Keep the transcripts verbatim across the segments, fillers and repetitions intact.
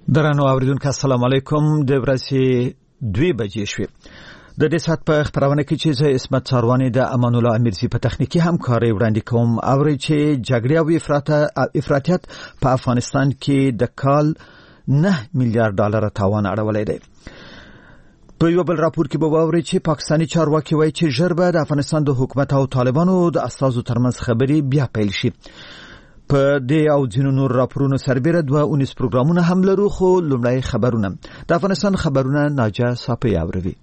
درنو اوریدونکو السلام علیکم. د ورځې دوه بجې شوې. د دې سات په خبرونه کې چې زه اسمت څاروانی د امان الله امیرزی په تخنیکی همکاري وړاندې کوم. اوري چې جګړه او افراط افراطیت په افغانستان کې د کال نه میلیارډ ډالر تاوان اړولې دی. په یو بل راپور کې به واوري چې پاکستاني چارواکي وایي چې ژر به د افغانستان د حکومت او طالبانو د استازو ترمنځ خبرې بیا پیل شي. په دې او ځینو نور راپورونو سربېره دوه اونیس پروګرامونه هم لرو، خو لومړی خبرونه. د افغانستان خبرونه ناجا صافی اوروي.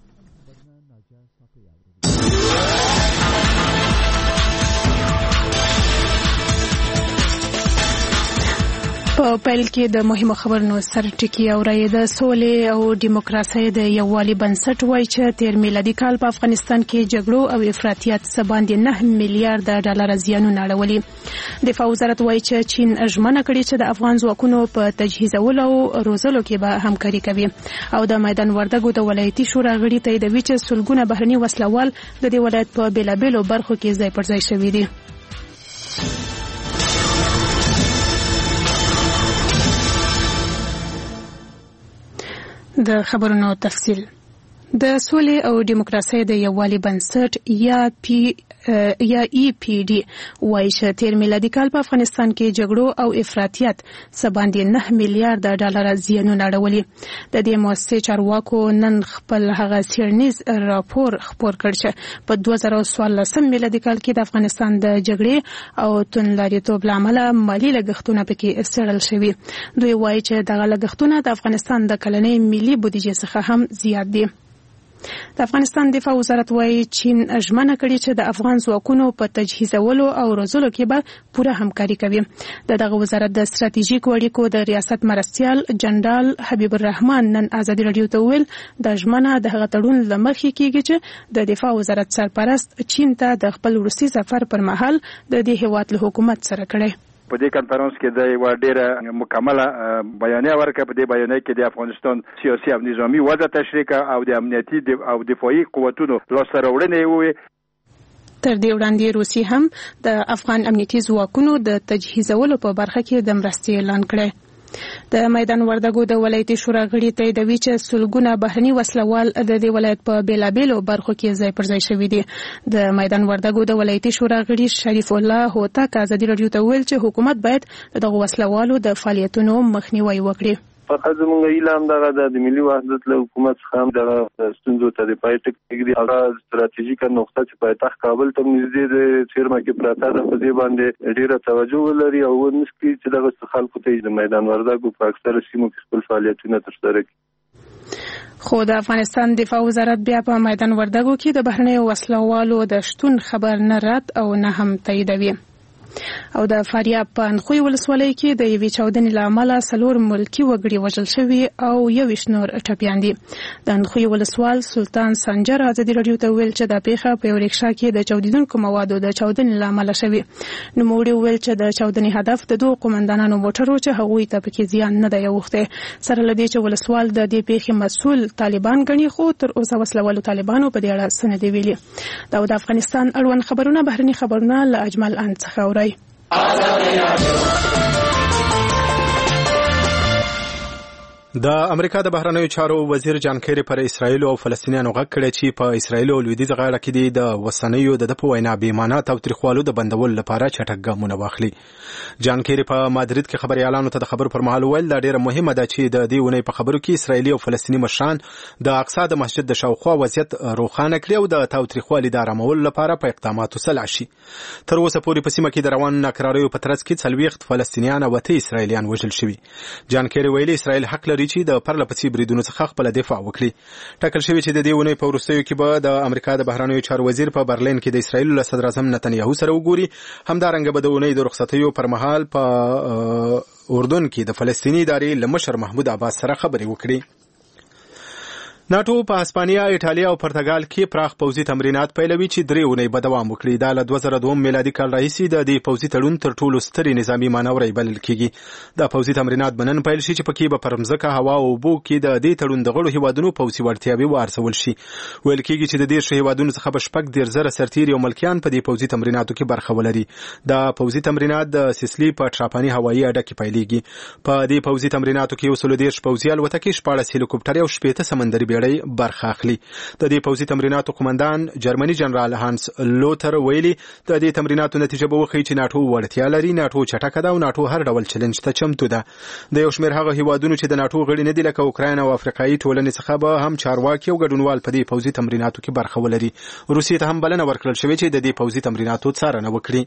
په پیل کې د مهمو خبرونو سر ټکی اوري. د سولې او دیموکراسي د یووالي بنسټ وایي چې تیر میلادي کال په افغانستان کې جګړو او افراطیت سباندې نه میلیارډ ډالر زیانونه اړولي. دفاع وزارت وایي چې چین ژمنه کړې چې د افغان ځواکونو په تجهیزولو او روزلو کې به همکاري کوي. او د میدان وردګو د ولایتي شورا غړي تاییدوي چې سلګونه بهرني وسلوال د دې ولایت په بیلابیلو برخو کې ځای پر ځای شوي دي. د خبرونو تفصیل. د سولې او دیموکراسي د یووالي بنسټ یا پی یا ای پی ډی وایي چې تیر میلادي کال په افغانستان کې جګړو او افراطیت سباندې نه میلیارډ ډالر زیانونه اړولي. د دې مؤسسې چارواکو نن خپل هغه څېړنیز راپور خپور کړ چې په دوه زره څوارلس میلادي کال کې د افغانستان د جګړې او توندلاریتوب له امله مالي لګښتونه پکې څېړل شوي. دوی وایي چې دغه لګښتونه د افغانستان د کلنۍ ملي بودیجې څخه هم زیات دي. د افغانستان دفاع وزارت وایي چین ژمنه کړې چې د افغان ځواکونو په تجهیزولو او روزلو کې به پوره همکاري کوي. د دغه وزارت د ستراتیژیکو اړیکو د ریاست مرستیال جنرال حبیب الرحمن نن ازادي راډیو ته ویل د ژمنه د هغه تړون له مخې کېږي چې د دفاع وزارت سرپرست چین ته د خپل وروستي سفر پر مهال د دې هیواد له حکومت سره کړی. په دې کانفرنس کې د یو ډېر مکمله بیانیه ورکړه. په دې بیانیه کې د افغانستان سیاسي او نظامی وضع تشریح او د امنیتي او دفاعي قوتونو لاسته راوړنې وې. تر دې وړاندې روسي هم د افغان امنیتي ځواکونو د تجهیزولو په برخه کې د مرستې اعلان کړی. د میدان وردګو د ولایتي شورا غړي تاییدوي چې سلګونه بهرني وسلوال د دې ولایت په بیلابیلو برخو کې ځای پر ځای شوي دي. د میدان وردګو د ولایتي شورا غړي شریف الله هوتک ازادي راډیو ته ویل چې حکومت باید دغه وسلوالو د فعالیتونو مخنیوي وکړي. فقط زمونږ اعلان دغه د ملي وحدت له حکومت څخه هم دغه ستونزو ته د پای ټک کېږي. هغه ستراتیژیکه نقطه چې پایتخت کابل ته نږدې د چیرمه کې پراته ده، په دې باندې ډیره توجه ولري او ونسکي چې دغه خلکو ته د میدان وردګو په اکثره سیمو کې خپل فعالیتونه ترسره کړي. خو د افغانستان دفاع وزارت بیا په میدان وردګو کې د بهرنیو وسلوالو د شتون خبر نه رد او نه هم تاییدوي. او د فاریاب په انخوی ولسوالۍ کې د یوې چاودنې له امله څلور ملکي وګړي وژل شوي او یوویشت نور ټپیان دي. د انخوی ولسوال سلطان سنجر ازادي راډیو ته ویل چې دا پیښه په یو رکشا کې د چاودېدونکو موادو د چاودنې له امله شوې. نوموړي وویل چې د چاودنې هدف د دوه قومندانانو موټر و چې هغوی ته پکې زیان نه دی اوښتی. سره له دې چې ولسوال د دې پیښې مسؤل طالبان ګڼي، خو تر اوسه وسلوالو طالبانو په دې اړه څه نه دي ویلي. دا د افغانستان اړوند خبرونه بهرني خبرونه له اجمل ان څخه اورئ. د امریکا د بهرنیو چارو وزیر جان کیری پر اسرایل او فلسطینیانو غږ کړی چې په اسرایل او لویدیځ غاړه کې د وسنیو د په وینا بیمانه تاوتریخوالو د بندول لپاره چټک ګامونه واخلي. جان کیری په مادرید کې خبريالانو ته د خبرو پر مهال ویل دا ډیره مهمه ده چې د دې ونې په خبرو کې اسرایلی او فلسطینی مشران د اقصی د مسجد د شاوخوا وضعیت روښانه کړي او د تاوتریخوالي د آرامولو لپاره په اقداماتو سلا شي. تر اوسه پورې په سیمه کې د روان ناکراریو په ترڅ کې څلوېښت فلسطینیان او ته اسرایلیان وژل شوي. جان کیری ویلي اسرایل حق لري چې د پرله پسې بریدونو څخه خپل دفاع وکړي. ټاکل شوی چې د دې ونې په وروستیو کې به د امریکا د بهرنیو چارو وزیر په برلین کې د اسرایل له صدر اعظم نتنیاهو سره وګوري. همدارنګه به د ونې د رخصتیو پر مهال په اردن کې د فلسطینی ادارې له مشر محمود عباس سره خبرې وکړي. ناتو په اسپانیا، ایټالیا او پرتګال کې پراخ پوځي تمرینات پیلوي چې درې اونۍ به دوام وکړي. دا له دوه زره دوه میلادي کال راهیسې د دې پوځي تړون تر ټولو سترې نظامي مانورې بلل کېږي. دا پوځي تمرینات به نن پیل شي چې پکې به پر مځکه، هوا او اوبو کې د دې تړون د غړو هیوادونو پوځي وړتیاوې وارسول شي. ویل کېږي چې د دېرشو هیوادونو څخه به شپږ دېرش زره سرتیري او ملکیان په دې پوځي تمریناتو کې برخه ولري. دا پوځي تمرینات د سیسلی په ټراپاني هوایي اډه کې پیلېږي. په دې پوځي تمریناتو کې یو سل دېرش پوځي الوتکې، شپاړس هلیکوپټرې او شپېته سمندري بیړۍ برخه اخلي. د دې پوځي تمریناتو قومندان جرمني جنرال هانس لوتر ویلي د دې تمریناتو نتیجه به وښیي چې ناتو وړتیا لري، ناتو چټکه ده او ناتو هر ډول چلنج ته چمتو ده. د یو شمېر هغه هیوادونو چې د ناتو غړي نه دي لکه اوکراین او افریقایي ټولنې څخه به هم چارواکي او ګډونوال په دې پوځي تمریناتو کې برخه ولري. روسیې ته هم بلنه ورکړل شوې چې د دې پوځي تمریناتو څارنه وکړي.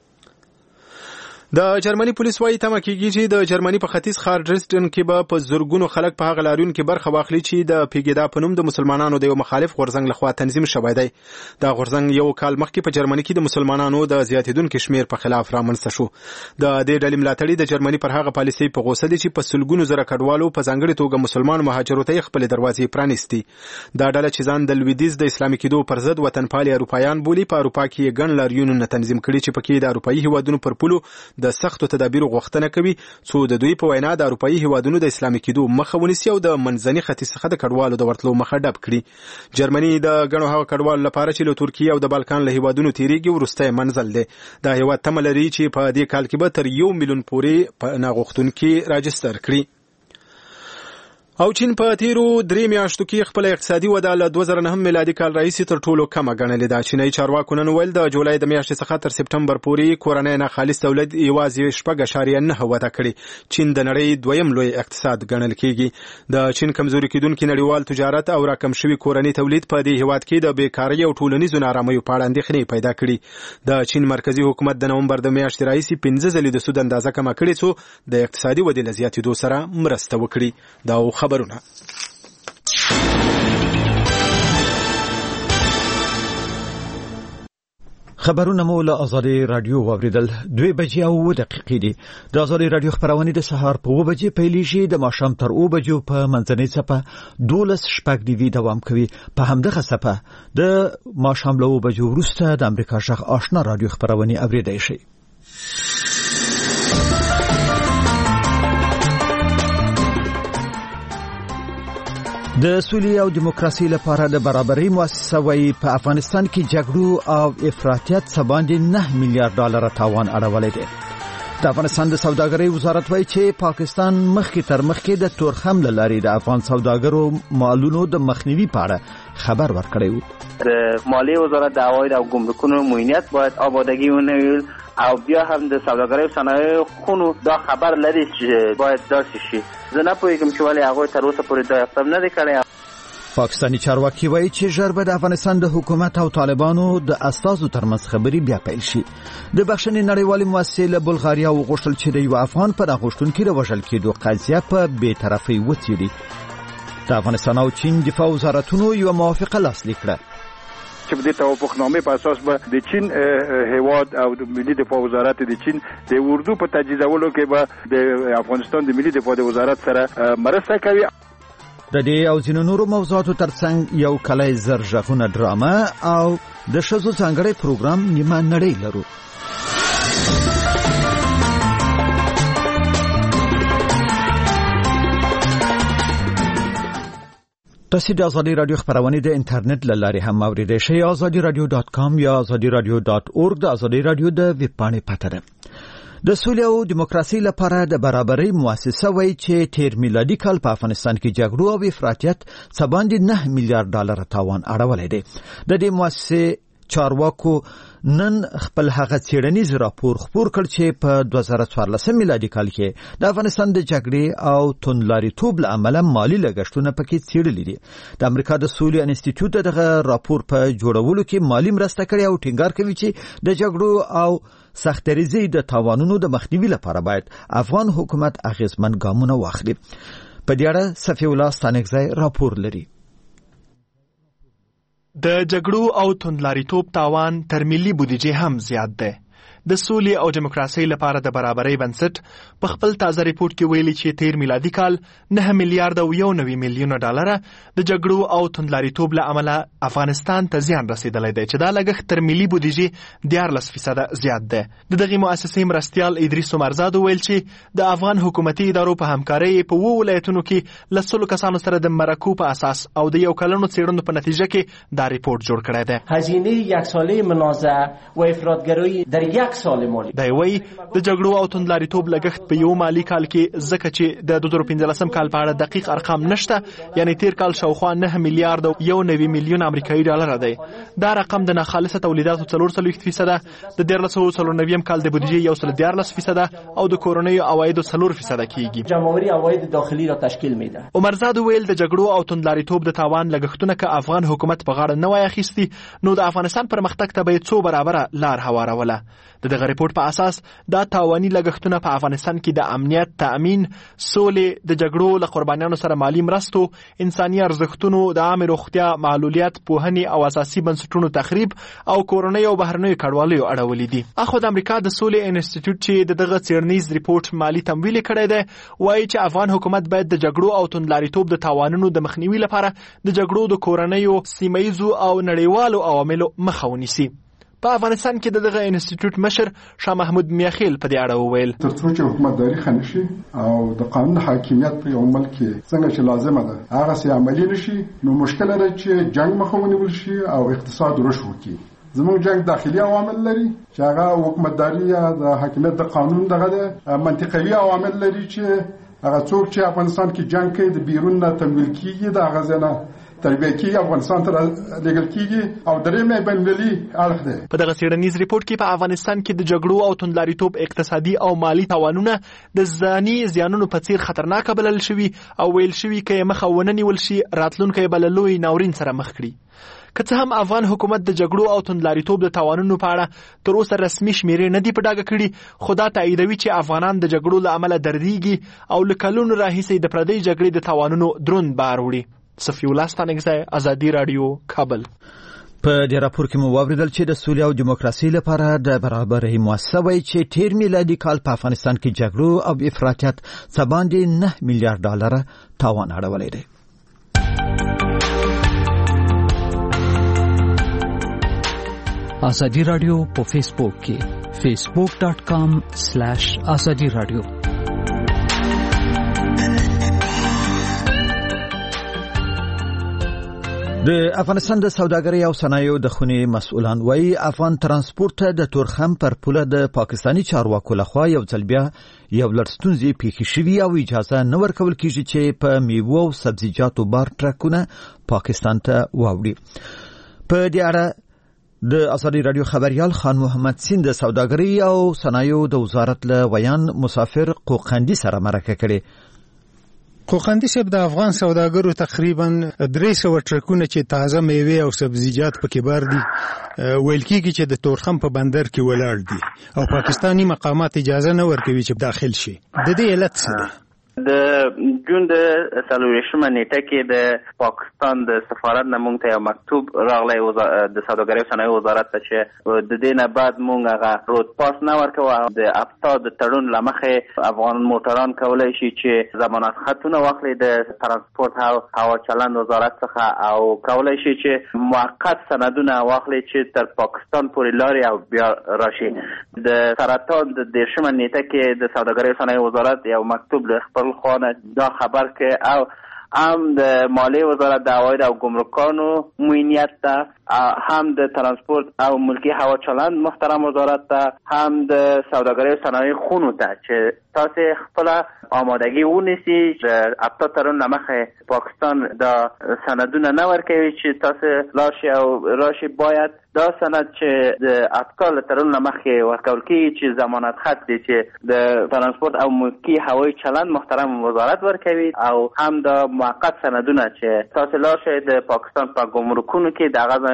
د جرمني پولیس وايي تمه کېږي چې د جرمني په ختیځ ښار ډریسډن کې به په زرګونو خلک په هغه لاریون کې برخه واخلي چې د پیګیدا په نوم د مسلمانانو د یو مخالف غورځنګ لخوا تنظیم شوی دی. دا غورځنګ یو کال مخکې په جرمني کې د مسلمانانو د زیاتیدونکو شمیر په خلاف رامنځته شو. د دې ډلې ملاتړي د جرمني پر هغه پالیسۍ په غوسه دي چې په سلګونو زره کډوالو په ځانګړې توګه مسلمان مهاجرو ته خپل دروازې پرانیستي. دا ډله چې ځان د لویدیځ د اسلامي کېدو پر ضد وطنپالي اروپایان بولي، په اروپا کې ګڼ لاریونونه تنظیم کړي چې پکې د اروپایي هیوادونو پر پولو د سختو تدابیر غوښتنه کوي څو د دوی په وینا د اروپایي هیوادونو د اسلامي کېدو مخه ونیسي او د منځني ختیځ څخه د کډوالو د ورتلو مخه ډب کړي. جرمني د ګڼو هغو کډوالو لپاره چې له ترکیې او د بالکان له هیوادونو تیریږي وروستی منزل دی. دا هیواد تمه لري چې په دې کال کې به تر یو میلیون پورې پناه غوښتونکي راجستر کړي. او چین په تیرو درې میاشتو کې خپل اقتصادي وده له دوه زره نهم میلادي کال راهیسې تر ټولو کمه ګڼلې ده. چینایي چارواکو نن ویل د جولای د میاشتې څخه تر سپټمبر پورې کورنی ناخالص تولید یوازې شپږ اعشاریه نهه وده کړې. چین د نړۍ دویم لوی اقتصاد ګڼل کېږي. د چین کمزوري کېدونکي نړیوال تجارت او راکم شوي کورني تولید په دې هیواد کې د بیکارۍ او ټولنیزو نارامیو په اړه اندېښنې پیدا کړي. د چین مرکزي حکومت د نومبر د میاشتې راهیسې پنځه ځلې د سود اندازه کمه کړې څو د اقتصادي ودې له زیاتېدو سره مرسته وکړي. دا خبرونه خبرونه مو له آزادي رادیو واوریدل. دوی بجې او اووه دقیقې دي. د آزادي رادیو خبرونه د سهار په اووه بجې پیلیږي، د ماښام تر اووه بجو په منځنۍ څپه دولس شپږ نیوي دوام کوي. په همدغه څپه د ماښام له اووه بجو وروسته د امریکا غږ آشنا رادیو خبرونه اوریدای شي. د سولې او دیموکراسي لپاره د برابرۍ مؤسسه وايي په افغانستان کې جګړو او افراطیت څخه باندې نه میلیارډ ډالر تاوان اړولی دی. د افغانستان د سوداګرۍ وزارت وايي چې پاکستان مخکې تر مخکې د تورخم له لارې د افغان سوداګرو مالونو د مخنیوي په اړه خبر ورکړی و. د مالیې وزارت د عواید او ګمرکونو موینیت باید آمادگی ونیول او بیا هم د سوداګرۍ او صنایع خونو دا خبر لري چې باید داسې شي. زه نه پوهېږم چې ولې هغوی تر اوسه پورې دا اقدام نه دی کړی. پاکستاني چارواکي وایي چې ژر به د افغانستان د حکومت او طالبانو د استازو ترمنځ خبرې بیا پیل شي. د بخښنې نړیوالې مؤسسې له بلغاریا وغوښتل چې د یو افغان پناه غوښتونکي د وژل کېدو قضیه په بېطرفۍ وڅېړي. د افغانستان او چین دفاع وزارتونو یوه موافقه لاسلیک کړه چې په دې توافقنامې په اساس به د چین هیواد او د ملي دفاع وزارت د چین د اردو په تجهیزولو کې به د افغانستان د ملي دفاع د وزارت سره مرسته کوي. د دې او ځینو نورو موضوعاتو ترڅنګ یو کلی زر غږونه ډرامه او د ښځو ځانګړی پروګرام نیمه نړۍ لرو. تاسو د آزادي رادیو خبرونه د انټرنیټ له لارې هم اوریدئ شئ. آزادي رادیو ډاټ کام یا آزادي رادیو ډاټ اورګ د آزادي رادیو د ویب پاڼې پته ده. د سولې او دیموکراسي لپاره د برابرۍ مؤسسه وايي چې تیر میلادي کال په افغانستان کې جګړو او افراطیت څخه باندې نه میلیارډ ډالر تاوان اړولی دی. د دې مؤسسې چارواکو نن خپل هغه څېړنیز راپور خپور کړ چې په دوه زره څوارلس میلادي کال کې د افغانستان د جګړې او توندلاریتوب له امله مالي لګښتونه پکې څېړلي دي. د امریکا د سولې انسټیټیوټ دغه راپور په جوړولو کې مالي مرسته کړې او ټینګار کوي چې د جګړو او سختریزۍ د تاوانونو د مخنیوي لپاره باید افغان حکومت اغیزمن ګامونه واخلي. په دې اړه صفي الله ستانکزی راپور لري. د جګړو او توندلاریتوب تاوان تر ملي بودیجې هم زیات دی. د سولې او دیموکراسۍ لپاره د برابرۍ بنسټ په خپل تازه ریپورت کې ویلي چې تیر میلادي کال نه میلیارډ او یو نوي میلیونه ډالر د جګړو او توندلاریتوب له امله افغانستان ته زیان رسیدلی دی چې دا لګښت تر ملي بودیجې دیارلس فیصده زیات دی. د دغې مؤسسې مرستیال ادریس عمرزاد وویل چې د افغان حکومتي ادارو په همکارۍ په اووه ولایتونو کې له سلو کسانو سره د مرکو په اساس او د یو کلنو څېړنو په نتیجه کې دا ریپورت جوړ کړی دی. هزینه یک ساله منازعه و افراطگرایی در یک سال مالی دی وایي د جګړو او توندلاریتوب لګښت په یو مالي کال کې ځکه چې د دوه زره پنځلسم کال په اړه دقیق ارقام نشته، یعنی تیر کال شاوخوا نه میلیارډ او یو نوي میلیون امریکایي ډالر دی. دا رقم د ناخالصه تولیداتو څلور څلوېښت فیصده، د دیارلس سوه څلور نوي کال د بودیجې یو سل دیارلس فیصده او د کورنیو عوایدو څلور فیصده کیږي. جمعآوری عواید داخلي را تشکیل میده. عمرزاد ویل د جګړو او توندلاریتوب د تاوان لګښتونه که افغان حکومت په غاړه نه وای اخیستي نو د افغانستان پرمختګ ته به څو برابره لار هواروله. د دغه ریپورت په اساس دا تاواني لګښتونه په افغانستان کې د امنیت تأمین، سولې، د جګړو له قربانیانو سره مالی مرستو، انساني ارزښتونو، د عامه روغتیا، معلولیت، پوهنې او اساسي بنسټونو تخریب او کورنۍ او بهرنیو کډوالیو اړولې دي. اخو د امریکا د سولې انسټیټیوټ چې د دغه څېړنیز ریپورت مالی تمویل کړی دی وایي چې افغان حکومت باید د جګړو او توندلاریتوب د تاوانونو د مخنیوي لپاره د جګړو د کورنیو، سیمهییزو او نړیوالو عواملو مخه ونیسي. په افغانستان کې د دغه انسټیټیوټ مشر شاه محمود میاخیل په دې اړه وویل تر څو چې حکومتداري ښه نشي او د قانون حاکمیت په یو ملک کې څنګه چې لازمه ده هغه سي عملي نشي نو مشکل دی چې جنگ مخه ونیول شي او اقتصاد رشد وکړي. زموږ جنگ داخلي عوامل لري چې هغه حکومتداري یا د حاکمیت د قانون دغه ده، منطقوي عوامل لري چې هغه څوک چې افغانستان کې جنگ کوي د بیرون نه تمویل کیږي د هغه ځنه تربیه کیږي افغانستان ته لېږل کیږي او درېمه بین‌المللي اړخ دی. په دغه څېړنیز ریپورت کې په افغانستان کې د جګړو او توندلاریتوب اقتصادي او مالی تاوانونه د ځاني زیانونو په څیر خطرناک بلل شوي او ویل شوي که یې مخه ونه نیول شي راتلونکی به له لوی ناورین سره مخ کړي. که څه هم افغان حکومت د جګړو او توندلاریتوب د تاوانونو په اړه تر اوسه رسمي شمیرې نه دي په ډاګه کړي، خو دا تاییدوي چې افغانان د جګړو له امله دردیږي او له کلونو راهیسې د پردۍ جګړې د تاوانونو دروند بار وړي. صفی الله ستانکزی، ازادي رادیو، کابل. په دې راپور کې مو واوریدل چې د سولې او دیموکراسۍ لپاره د برابرۍ مؤسسه وایي چې تیر میلادي کال په افغانستان کې جګړو او افراطیت څه باندې نه میلیارډ ډالر تاوان اړولی دی. ازادي رادیو په فیسبوک کې فیسبوک ډاٹ کام سلیش ازادي رادیو. د افغانستان د سوداګرۍ او صنایعو د خونې مسؤلان وایي افغان ترانسپورت د تورخم پر پوله د پاکستانی چارواکو لخوا یو ځل بیا یو لړ ستونزې پیښې شوي او اجازه نه ورکول کیږي چې په میوو او سبزیجاتو بار ټرکونه پاکستان ته واوړي. په دې اړه د ازادي رادیو خبريال خان محمد سین د سوداګرۍ او صنایعو د وزارت له ویان مسافر قوقندي سره مرکه کړې. قوقندي صاحب د افغان سوداګرو تقریبا درې سوه ټرکونه چې تازه میوې او سبزیجات پکې بار دي ویل کېږي چې د تورخم په بندر کې ولاړ دي او پاکستانی مقامات اجازه نه ورکوي چې داخل شي. د دې علت څه دی؟ د جون د څلوېښتمه نیټه کې د پاکستان د سفارت نه مونږ ته یو مکتوب راغلی د سوداګرۍ او صنایعو وزارت ته چې د دې نه بعد مونږ هغه رود پاس نه ورکوو. د افتا د تړون له مخې افغان موټران کولی شي چې ضمانت خطونه واخلي د ترانسپورت او هوا چلند وزارت څخه او کولی شي چې موقت سندونه واخلي چې تر پاکستان پورې لارې او بیا راشي. د سرطان د دېرشمه نیټه کې د سوداګرۍ او صنایعو وزارت یو مکتوب له خپل خانه دا خبر که او هم د مالیې وزارت د عواید او ګمرکانو موینیت ته، هم د ترانسپورت او ملکی هوا چلند محترم وزارت ته، هم د سوداګرۍ او صنایع خونو ته چې تاسو خپل آمادگی ونیسي. د افتا تړون له مخې پاکستان دا سندونه نه ورکوي چې تاسو لاشي او راشي. باید دا سند چې د افتا له تړون له مخې ورکول کېږي چې ضمانت خط دی چې د ترانسپورت او ملکی هوایي چلند محترم وزارت ورکوي او هم د موقت سندونه چې تاسو لاشي د پاکستان په ګمرکونو کې د هغه ځای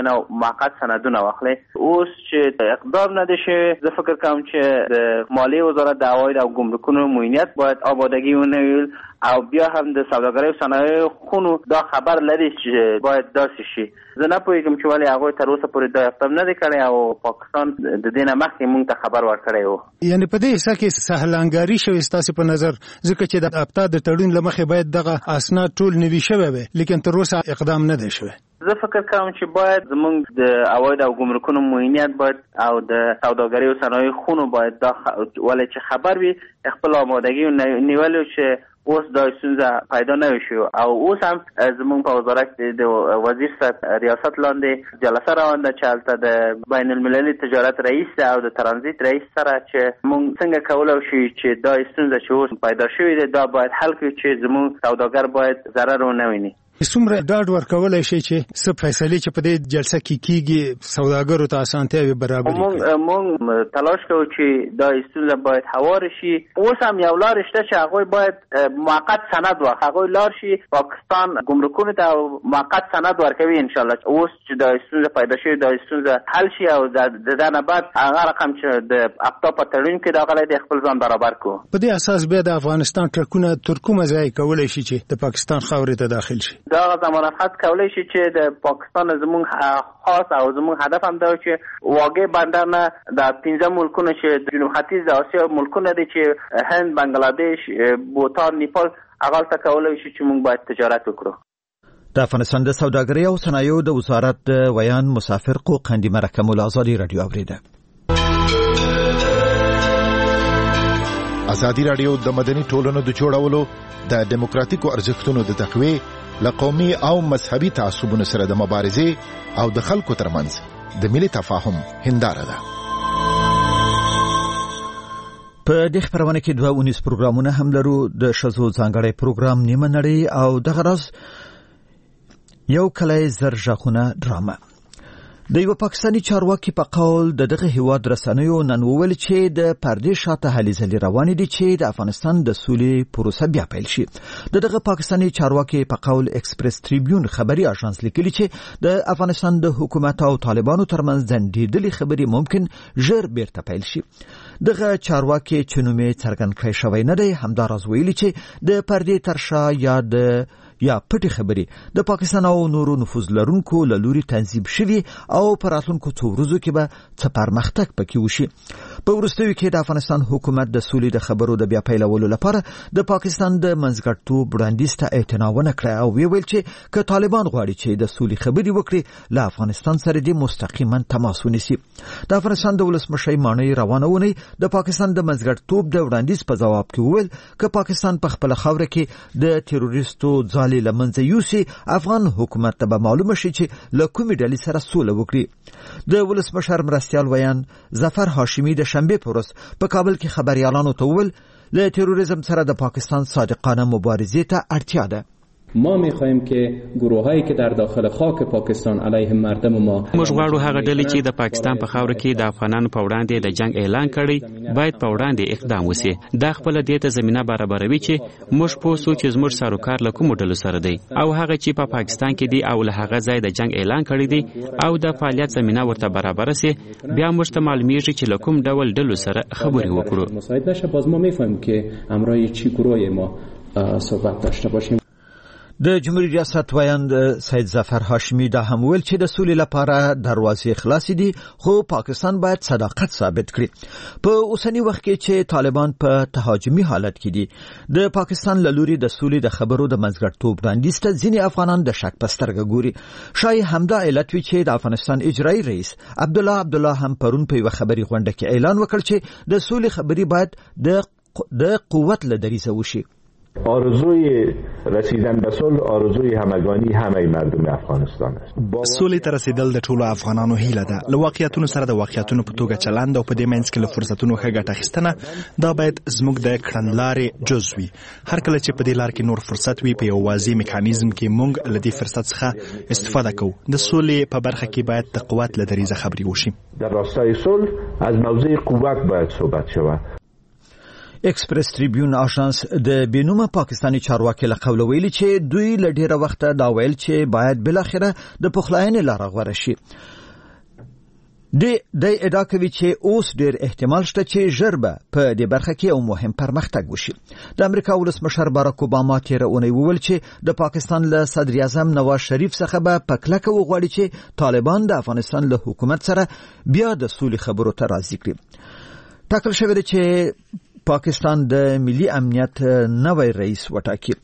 وینا موقت سندونه واخلي. اوس چې اقدام نده شوی، زه فکر کوم چې د مالیې وزارت د عواید او ګمرکونو معینیت باید آمادگی ونیول او بیا هم د سوداګرۍ او صنایع خونو دا خبر لري چې باید داسې شي. زه نه پوهېږم چې ولې هغوی تر اوسه پورې دا اقدام نه دی کړی او پاکستان د دې نه مخکې موږ ته خبر ورکړی و. یعنې په دې حصه کې سهلانګاري شوې ستاسې په نظر، ځکه چې د ابتا د تړون له مخې باید دغه اسناد ټول نوي شوی وي، لیکن تر اوسه اقدام نه دی شوی. زه فکر کوم چې باید زمونږ د عواید او ګمرکونو معینیت باید او د سوداګرۍ او صنایع خونو باید دا خ... ولې چې خبر وي خپل آمادگی نیولو چې اوس دا ستونزه پیدا نه شي. او اوس هم زمونږ په وزارت د وزیر صاحب ریاست لاندې جلسه روان ده چې هلته د بین المللي تجارت رئیس او د ترانزیت رئیس سره چې مونږ څنګه کولی شو چې دا ستونزه چې اوس پیدا شوې ده دا باید حل کړو چې زمونږ سوداګر باید ضرر ونه ویني. څومره ډاډ ورکولای شي چې څه فیصلې چې په دې جلسه کې کیږي سوداګرو ته اسانتیاوې برابر کړي؟ موږ تلاش کوو چې دا ستونزه باید هوار شي. اوس هم یو لار شته چې هغوی باید موقت سند واخلي، هغوی لار شي پاکستان ګمرکونو ته موقت سند ورکوي انشاءالله. اوس چې دا ستونزه پیدا شي دا ستونزه حل شي او د دې نه بعد هغه رقم چې د اپتا په تړون کې راغلی دی خپل ځان برابر کو. په دې اساس بیا د افغانستان ټرکونه تر کومه ځای کولی شي چې د پاکستان خاورې ته داخل شي؟ دا ضمانت خط کولی شي چې د پاکستان زموږ خاص او زموږ هدف هم دا چې واګې بندر نه د پنځه ملکونو چې د جنوب ختیځ د آسیا ملکونه دي چې هند، بنگلاديش، بوتان، نیپال هغه ته کولی شي چې موږ باید تجارت وکړو. د افغانستان د سوداګرۍ او صنایعو د وزارت د ویان مسافر قوقندي مرکه مولا ازادي رادیو اوریده. ازادي رادیو د مدني ټولنو د جوړولو د دیموکراتیکو ارزښتونو د تقویه لقومي او مذهبي تعصبونو سره د مبارزې او د خلکو ترمنځ د ملي تفاهم هنداره ده. په دې خبرونه کې دوه ونیس پروګرامونه هم لرو، د شذو ځانګړی پروګرام نیمه نړۍ او دغه راز یو کلی زر ژغونه ډرامه. د یو پاکستاني چارواکي په قول د دغه هیواد رسنیو نن وویل چې د پردې شاته هلې ځلې روانې دي چې د افغانستان د سولې پروسه بیا پیل شي. د دغه پاکستاني چارواکي په قول ایکسپریس ټریبیون خبري اژانس لیکلي چې د افغانستان د حکومت او طالبانو ترمنځ ځنډېدلې خبري ممکن ژر بیرته پیل شي. دغه چارواکي چې نوم یې څرګند کړی شوی نه دی همداراز ویلي چې د پردې تر شا یا د یا پټي خبري د پاکستان او نورو نفوذ لرونکو له لوري تنظیم شوي او په راتلونکو څو ورځو کې به څه پرمختګ پکې وشي. په وروستیو کې د افغانستان حکومت د سولې د خبرو د بیا پیلولو لپاره د پاکستان د منځګړیتوب وړاندیز ته اعتنا ونه کړه او ویل چې که طالبان غواړي چې د سولې خبرې وکړي له افغانستان سره د مستقیما تماس ونیسي. د افغانستان د ولسمشر مانی روانونه د پاکستان د منځګړیتوب د وړاندیز په جواب کې وویل که پاکستان په خپل خاور کې د تروریستو ځالې لمنځه یوسي افغان حکومت ته به معلومه شي چې له کومې ډلې سره سوله وکړي. د ولسمشر مرستیال ویان ظفر هاشمی د شنبه په ورځ په کابل کې خبريالانو ته وویل له تروریسم سره د پاکستان صادقانه مبارزې ته اړتیا ده. ما میخوایم که گروهایی که در داخل خاک پاکستان علیه مردم ما موږ غواړو هغه ډلې چې د پاکستان په خاور کې د افغانانو په وړاندې د جنگ اعلان کړي باید په وړاندې اقدام وشي. دا خپل دې ته زمينه برابروي چې موږ پوه شو چې زموږ سروکار له کوم ډلو سره دی او هغه چې په پاکستان کې دی او له هغه ځای د جنگ اعلان کړي دی او د فعالیت زمينه ورته برابر شي بیا موږ ته معلومیږي چې له کوم ډول ډلو سره خبرې وکړو. مساعد نشه باز ما میفهمیم که همراه چی گروهی ما صحبت داشته باشیم. د جمهوریت ریاست ویاند سید ظفر هاشمی دا هم ویل چې د سولې لپاره دروازې خلاصې دي خو پاکستان باید صداقت ثابت کړي. په اوسنی وخت کې چې طالبان په تهاجمي حالت کې دي د پاکستان له لوري د سولې د خبرو د منځګړیتوب وړاندیز ته ځینې افغانان د شک په سترګه ګوري. شاید همدا علت وي چې د افغانستان اجرایي رئیس عبدالله عبدالله هم پرون په یو خبري غونډه کې اعلان وکړ چې د سولې خبري باید د د قوت له دریزه وشي. آرزوی رسیدن به صلح آرزوی همگانی همه مردم افغانستان است. سولې ته رسیدل د ټولو افغانانو هیله ده. له واقعیتونو سره د واقعیتونو په توګه چلند او په دې منځ کې له فرصتونو ښه ګټه اخیستنه دا باید زموږ د کړنلارې جز وي. هر کله چې په دې لار کې نور فرصت وي په یو واضح میکانیزم کې موږ له دې فرصت څخه استفاده کوو. د سولې په برخه کې باید د قوت له دریزه خبرې وشي. در راستای صلح از موضع قوت باید صحبت شود. ایکسپریس ټریبیون آژانس د بینومه پاکستانی چارواکي له قوله ویلي چې دوی له ډیره وخته دا ویل چې باید بلاخره د پخلاینې لاره غوره شي. د د ادعا کوي چې اوس ډیر احتمال شته چې ژر به په دې برخه کې یو مهم پرمختګ وشي. د امریکا ولسمشر باراک اوباما تیر اونۍ وویل چې د پاکستان له صدر اعظم نواز شریف څخه به په کلکه وغواړي چې طالبان د افغانستان له حکومت سره بیا د سولې خبرو ته راضي کړي. ټاکل شوی دی چې پاکستان د ملي امنیت نوی رئیس وټاکي.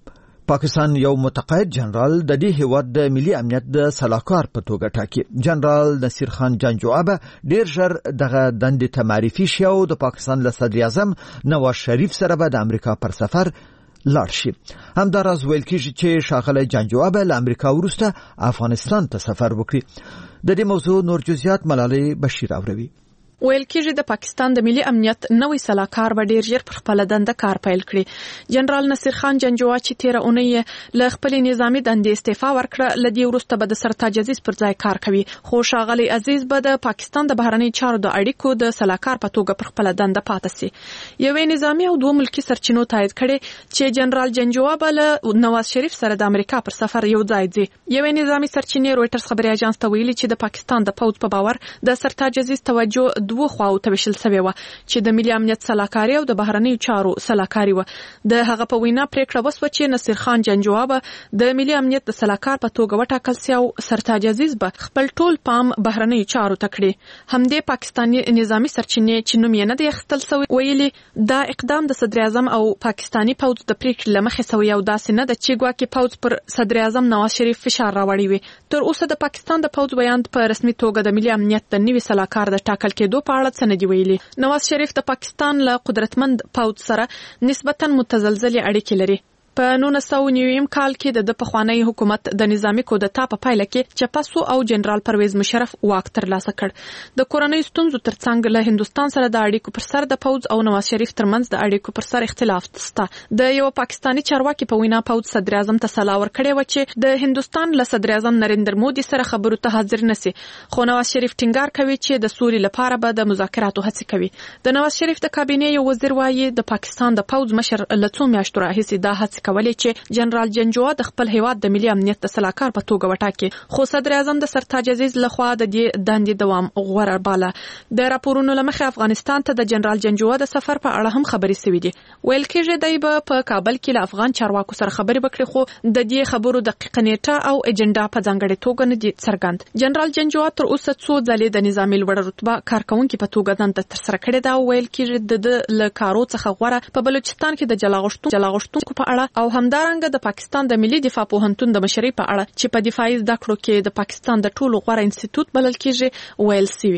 پاکستان یو متقاعد جنرال د دې هیواد د ملي امنیت د سلاکار په توګه ټاکي. جنرال نصیر خان جنجوعه به ډیر ژر دغه دندې ته معرفي شي او د پاکستان له صدر اعظم نواز شریف سره به د امریکا پر سفر لاړ شي. همداراز ویل کیږي چې ښاغلی جنجوعه به له امریکا وروسته افغانستان ته سفر وکړي. د دې موضوع نور جزئیات ملالۍ بشیر اوروي. ویل کېږي د پاکستان د ملي امنیت نوې سلاکار به ډیر ژر پر خپل دنده کار پیل کړي. جنرال نصیر خان جنجوعه چې تیر اونۍ له خپل نظامی دندې استعفا ورکړه، لدی وروسته به د سرتاج عزیز پر ځای کار کوي. خو ښاغلی عزیز به د پاکستان د بهرنی چارو د اړیکو د سلاکار په توګه پر خپل دنده پاتې سي. یوې نظامی او دوه ملکی سرچینو تایید کړي چې جنرال جنجوعه به له نواز شریف سره د امریکا پر سفر یو ځای ځي. یوې نظامی سرچینې رويټرز خبري اژانس ته ویلي چې د پاکستان د پوځ په باور د سرتاج عزیز توجه دوه خواو ته وشل سوی و چې د ملي امنیت سلاکاري او د بهرنیو چارو سلاکاري و. د هغه په وینا پریکړه وسوه چې نصیر خان جنجوعه به د ملي امنیت د سلاکار په توګه وټاکل سي او سرتاج عزیز به خپل ټول پام بهرنیو چارو ته کړي. همدې پاکستاني نظامی سرچینې چې نوم یې نه دی اخیستل سوی ویلي دا اقدام د صدر اعظم او پاکستانی پوځ د پریکړې لمخې سوی او داسې نه ده چې ګواکې پوځ پر صدر اعظم نواز شریف فشار راوړی وي. تر اوسه د پاکستان د پوځ بیان په رسمي توګه د ملي امنیت د نوي سلاکار د ټاکل کېدو په اړه څه نه دی ویلي. نواز شریف د پاکستان له قدرتمند پوځ سره نسبتاً متزلزلې اړیکې لري. په نولس سوه نوي کال کې د پخوانی حکومت د نظامی کودتا په پایله کې چپاسو او جنرال پرویز مشرف واک ترلاسه کړ. د کورنۍ ستونزو ترڅنګ له هندستان سره د اړیکو پر سر د پوځ او نواز شریف ترمنځ د اړیکو پر سر اختلاف شته. د یو پاکستانی چارواکي په وینا پوځ صدر اعظم ته سلا ورکړې و چې د هندستان له صدر اعظم نریندر مودي سره خبرو ته حاضر نشي. خو نواز شریف ټینګار کوي چې د سولې لپاره به د مذاکراتو هڅې کوي. د نواز شریف د کابینې یو وزیر وايي د پاکستان د پوځ مشر له څو میاشتو راهیسې دا هڅې کولې چې جنرال جنجوعه د خپل هیواد د ملي امنیت د سلاکار په توګه وټاکي. خو صدر اعظم د سرتاج عزیز لخوا د دې دندې دوام غوړه باله. د راپورونو لمخې افغانستان ته د جنرال جنجوعه د سفر په اړه هم خبرې سوي دي. ویل کېږي دی به په کابل کې له افغان چارواکو سره خبرې وکړي، خو د دې خبرو دقیقه نیټه او اجنډا په ځانګړې توګه نه دي څرګند. جنرال جنجوعه تر اوسه څو ځلې د نظامي لوړه رتبه کارکونکو په توګه دنده ترسره کړې ده. ویل کېږي د له کارو څخه غوړه په بلوچستان کې د جلاغشتون جلاغشتونکو په اړه او همدارنګه د پاکستان د ملي دفاع پوهنتون د مشرۍ په اړه چې په دفاعي زده کړو کې د پاکستان د ټولو غوره انسټیټیوټ بلل کېږي ویل سوي.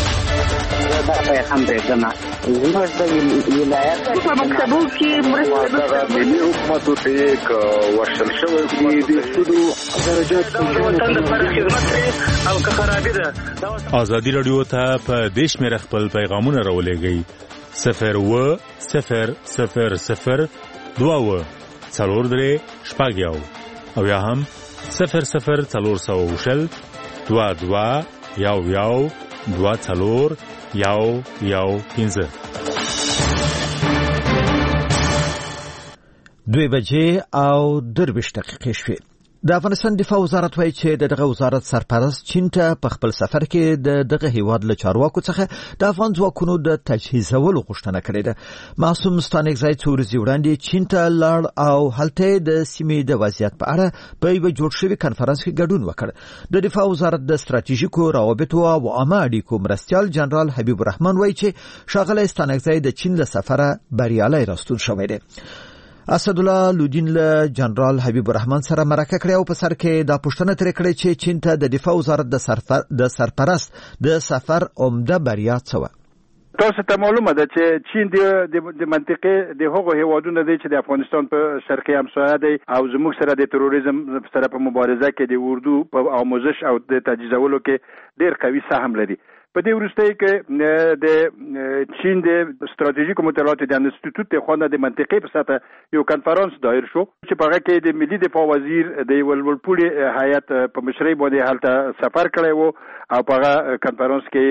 دا هم درځنه زموږ د ولایت په مکتبو کې مرسته د ملي حکومت ته یک ورشل شوی دی د سودو درجات په خدمت او که خرابې ده. ازادي رادیو ته په دیش مې خپل پیغامونه راولېږئ صفر و صفر صفر صفر دوه و څلور درې شپږ یو او یا هم صفر صفر څلور سوه شل دوه دوه یو یو دوه څلور یو یو پنځه. دوی بجې او درویشت دقیقې شوې. د افغانستان دفاع وزارت وایي چې د دغه وزارت سرپرست چین ته په خپل سفر کې د دغه هیواد له چارواکو څخه د افغان ځواکونو د تجهیزولو غوښتنه کړې ده. معصوم ستانکزی څو ورځې وړاندې چین ته لاړ او هلته د سیمې د وضعیت په اړه په یوه جوړ شوي کنفرانس کې ګډون وکړ. د دفاع وزارت د ستراتیژیکو روابطو او عامه اړیکو مرستیال جنرال حبیب الرحمن وایي چې ښاغلی ستانکزی د چین له سفره بریالی راستون شوی دی. اسد الله لودین له جنرال حبیب الرحمن سره مرکه کړې او په سر کې دا پوښتنه ترې کړې چې چین ته د دفاع وزارت د سرفر د سرپرست د سفر عمده بریا څه و. تاسو ته معلومه ده چې چین د د منطقې د هغو هیوادونو دی چې د افغانستان په شرقي همسایه دی او زموږ سره د تروریزم سره په مبارزه کې د اردو په آموزش او د تجهیزولو کې ډېر قوي سهم لري. په دې وروستۍ کې د چین د ستراتیژیکو مطالعاتو د انسټیټیوټ خونه د منطقې په سطح یو کنفرانس دایر شو چې په هغه کې د ملي دفاع وزیر د ولولپوري هیئت په مشرۍ باندې هلته سفر کړی و او په هغه کنفرانس کې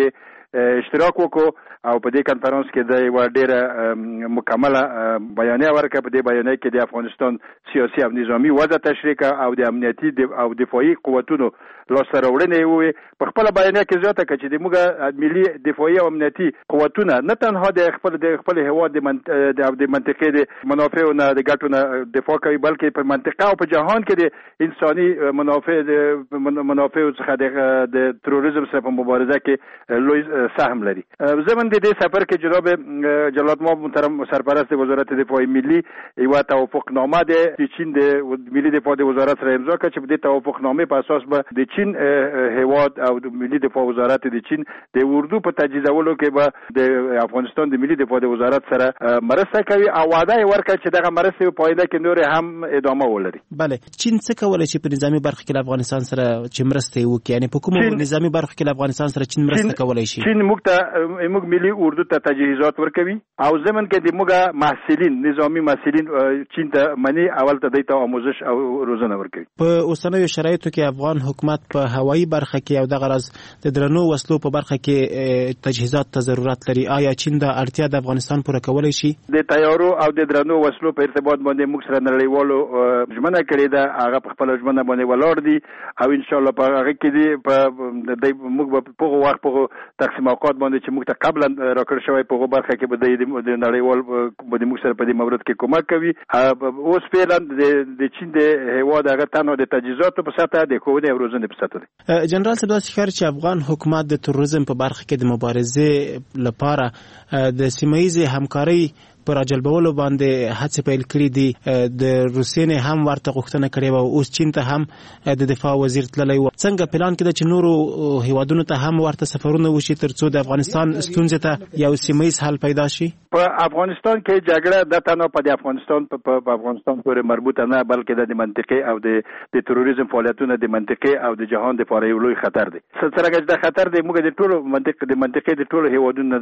اشتراک وکړو او په دې کانفرنس کې د یو ډېر مکمله بیانیه ورکړه. په دې بیانیه کې د افغانستان سیاسي او نظامی وضع تشریح او د امنیتي او دفاعي قوتونو لاسته راوړنې وي. په خپل بیانیه کې زیاته کړه چې د موږ ملي دفاعي او امنیتي قوتونه نه تنها د خپل د خپل هیواد د د منطقې د منافعو نه د ګټو نه دفاع کوي، بلکې په منطقه او په جهان کې د انساني منافع د منافعو څخه د تروریزم سره په مبارزه کې لوی سهم لري. زموږ د دې سفر کې جناب جلال ماب محترم سرپرست وزارت دفاع ملی یو توافقنامه د چین د ملي دفاع د وزارت سره امضا کړه چې په دې توافقنامه په اساس به د چین هیواد او د ملي دفاع وزارت د چین د اردو په تجهیزولو کې به د افغانستان د ملي دفاع د وزارت سره مرسته کوي او وعده ورکړي چې دغه مرسته په پایله کې نور هم ادامه ولري. بله، چین څه کولای شي په نظامی برخه کې افغانستان سره چې مرسته وکړي؟ یعنی په کومه نظامی برخه کې افغانستان سره چین مرسته کولای شي؟ چین موږ ته موږ ملي اردو ته تجهیزات ورکوي او زمون کې د موږ محصلین نظامی محصلین چین ته منی اول ته د آموزش او روزنه ورکوي. په اوسنیو شرایطو کې افغان حکومت په هوایي برخه کې او د غرض د درنو وسلو په برخه کې تجهیزات ته ضرورت لري. آیا چین د اړتیا د افغانستان پوره کولای شي؟ د تیارو او د درنو وسلو په ارتباط باندې موږ سره نړیوالو ژمنه کړې ده، هغه په خپل ژمنه باندې ولاړ دي او ان شاء الله په هغه کې دي په د موږ په وخت په تقسیم اوقات باندې چې موږ ته قبلا راکړ شوی په برخه کې به د نړیوال باندې موږ سره په دې مورد کې کومک کوي. اوس فعلا د چین د هیواد هغه تنها د تجهیزاتو په سطح د کوډ او روزنې په سطح دي. جنرال صاحب داسې ښکاري چې افغان حکومت د تروریزم په برخه کې د مبارزې لپاره د سیمه ییزې همکارۍ پر اجلبولو باندې هڅې پیل کړې دي. د روسیې نه هم ورته غوښتنه کړې و، اوس چین ته هم د دفاع وزیر تللی و. څنګه پلان کړه چې نورو هیوادونو ته هم ورته سفرونه وشي ترڅو د افغانستان ستونزې ته یو سیمه ییز حل پیدا شي؟ په افغانستان کې جګړه د تنها په افغانستان په افغانستان پورې مربوطه نه، بلکې د منطقې او د د تروریزم فعالیتونه د منطقې او د جهان د لپاره یو لوی خطر دی. څرګند د خطر دی موږ د ټولو منطقې د منطقې د ټولو هیوادونو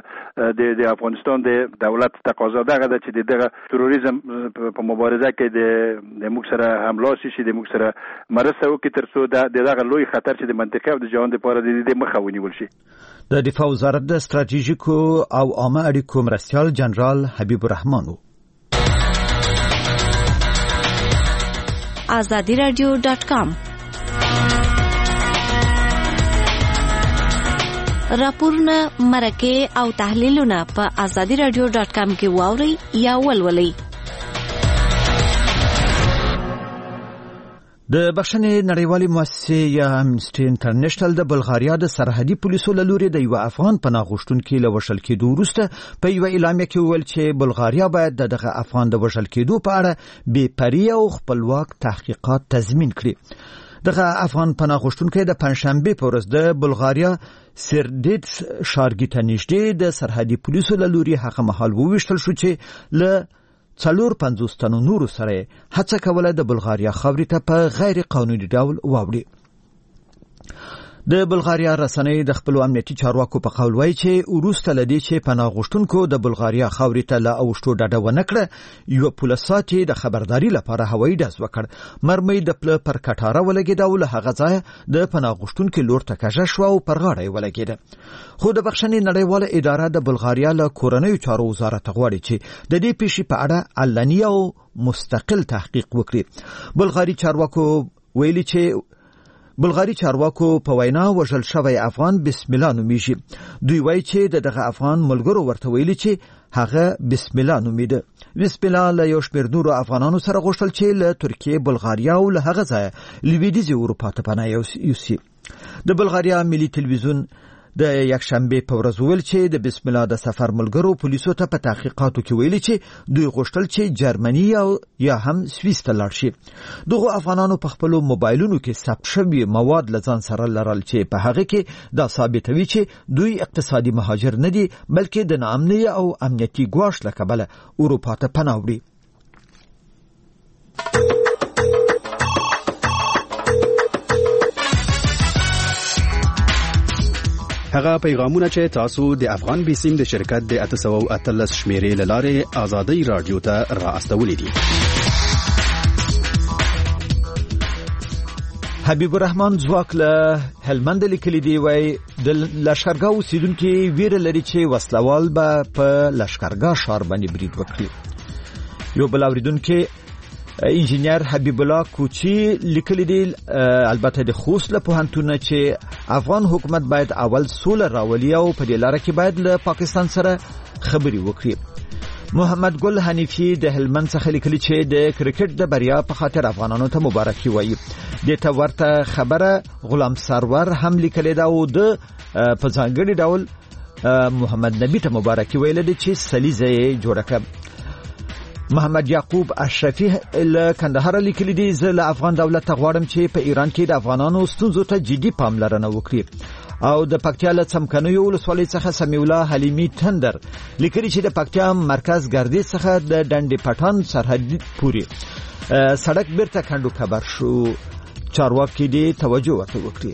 د د افغانستان د دولت تقاضا دغه ده چې دغه تروریزم په مبارزه کې د موږ سره حمله شي، د موږ سره مرسته وکړي ترڅو د دغه لوی خطر چې د منطقې او د جهان لپاره د مخه ونیول شي. د دفاع وزارت د ستراتیژیکو او عامه اړیکو مرستیال جنرال حبیب الرحمن آزادی رادیو ډاټ کام راپورونه، مرکې او تحلیلونه په آزادی رادیو ډاټ کام کې واورئ یا ولولئ. د بخښنې نړیوالې مؤسسې یا امنیسټي انټرنیشنل د بلغاریا د سرحدي پولیسو له لوري د یو افغان پناه غوښتونکي له وژل کېدو وروسته په یوه اعلامیه کې وویل چې بلغاریا باید د دغه افغان د وژل کېدو په اړه بې پرې او خپلواک تحقیقات تضمین کړي. دغه افغان پناه غوښتونکی د پنځشنبې په ورځ د بلغاریا سردیټس ښارګي ته نږدې د سرحدي پولیسو له لوري هغه مهال وویشتل شو چې له څلور پنځوس تنو نورو سره هڅه کوله د بلغاریا خاورې ته په غیر قانوني ډول واوړي. د بلغاریا رسنۍ د خپل امنیتي چارواکو په قول وایي چې وروسته لدې چې پناه غوښتونکو د بلغاریا خاورې ته له اوښتو ډډه ونه کړه، یو پولیسات د خبرداري لپاره هوایي ډز وکړ. مرمۍ د پله پر کټاره ولګېده او له هغه ځایه د پناه غوښتونکي لور ته کږه شوه او پر غاړه یې ولګېده. خو د بخښنې نړیواله اداره د بلغاریا له کورنیو چارو وزارت غواړي چې د دې پیښې په اړه علني او مستقل تحقیق وکړي. بلغاري چارواکو ویلي چې بلغاري چارواکو په وینا وژل شوی افغان بسم الله نومیږي. دوی وایي چې د دغه افغان ملګرو ورته ویلي چې هغه بسم الله نومیده. بسم الله له یو شمېر نورو افغانانو سره غوښتل چې له ترکیې، بلغاریا او له هغه ځایه لویدیځې اروپا ته پناه یوسي. د بلغاریا ملي تلویزیون د یکشنبه په ورځ ویل چې د بسم الله د سفر ملګرو پولیسو ته په تحقیقاتو کې ویلي چې دوی غوښتل چې جرمني او یا هم سویس ته لاړ شي. دغه افغانانو په خپل موبایلونو کې ثبت شوی مواد لزان سره لرل چې په هغه کې دا ثابتوي چې دوی اقتصادي مهاجر نه دي، بلکې د ناامنۍ او امنیتي ګواښ له کبله اروپا ته پناه وړي. هغه پیغامونه چې تاسو د افغان بیسیم د شرکت د اته سوه اتلس شمیرې له لارې آزادۍ رادیو ته را استولې دي. حبیب الرحمن ځواک له هلمند لیکلي دی وای د لشکرګاه اوسیدونکو ویره لري چې وسلوال به په لشکرګاه ښار باندې برید وکړي. یو بل اوریدونکو انجینیر حبیب الله کوچی لیکلی دی البته د خوست له پوهنتون چې افغان حکومت باید اول سوله راولي او په دې لار کې باید له پاکستان سره خبري وکړي. محمد ګل حنیفی د هلمند څخه لیکلی چې د کرکټ د بریا په خاطر افغانانو ته مبارکي وایي. د ته ورته خبره غلام سرور هم لیکلی دا او د په ځانګړي ډول محمد نبی ته مبارکي ویل دي چې سلیزه جوړه کړه. محمد یعقوب اشرفی له کندهار لیکلی دی زه له افغان دولت غواړم چې په ایران کې د افغانانو ستونزو ته جدي پاملرنه وکړي. او د پکتیا له څمکنیو ولسوالۍ څخه سمیع الله حلیمی تندر لیکلی چې د پکتیا مرکز ګردې څخه د ډنډې پټان سرحد پوري سړک بیرته کندو خبر شو. چارواکي دې توجه ورته وکړي.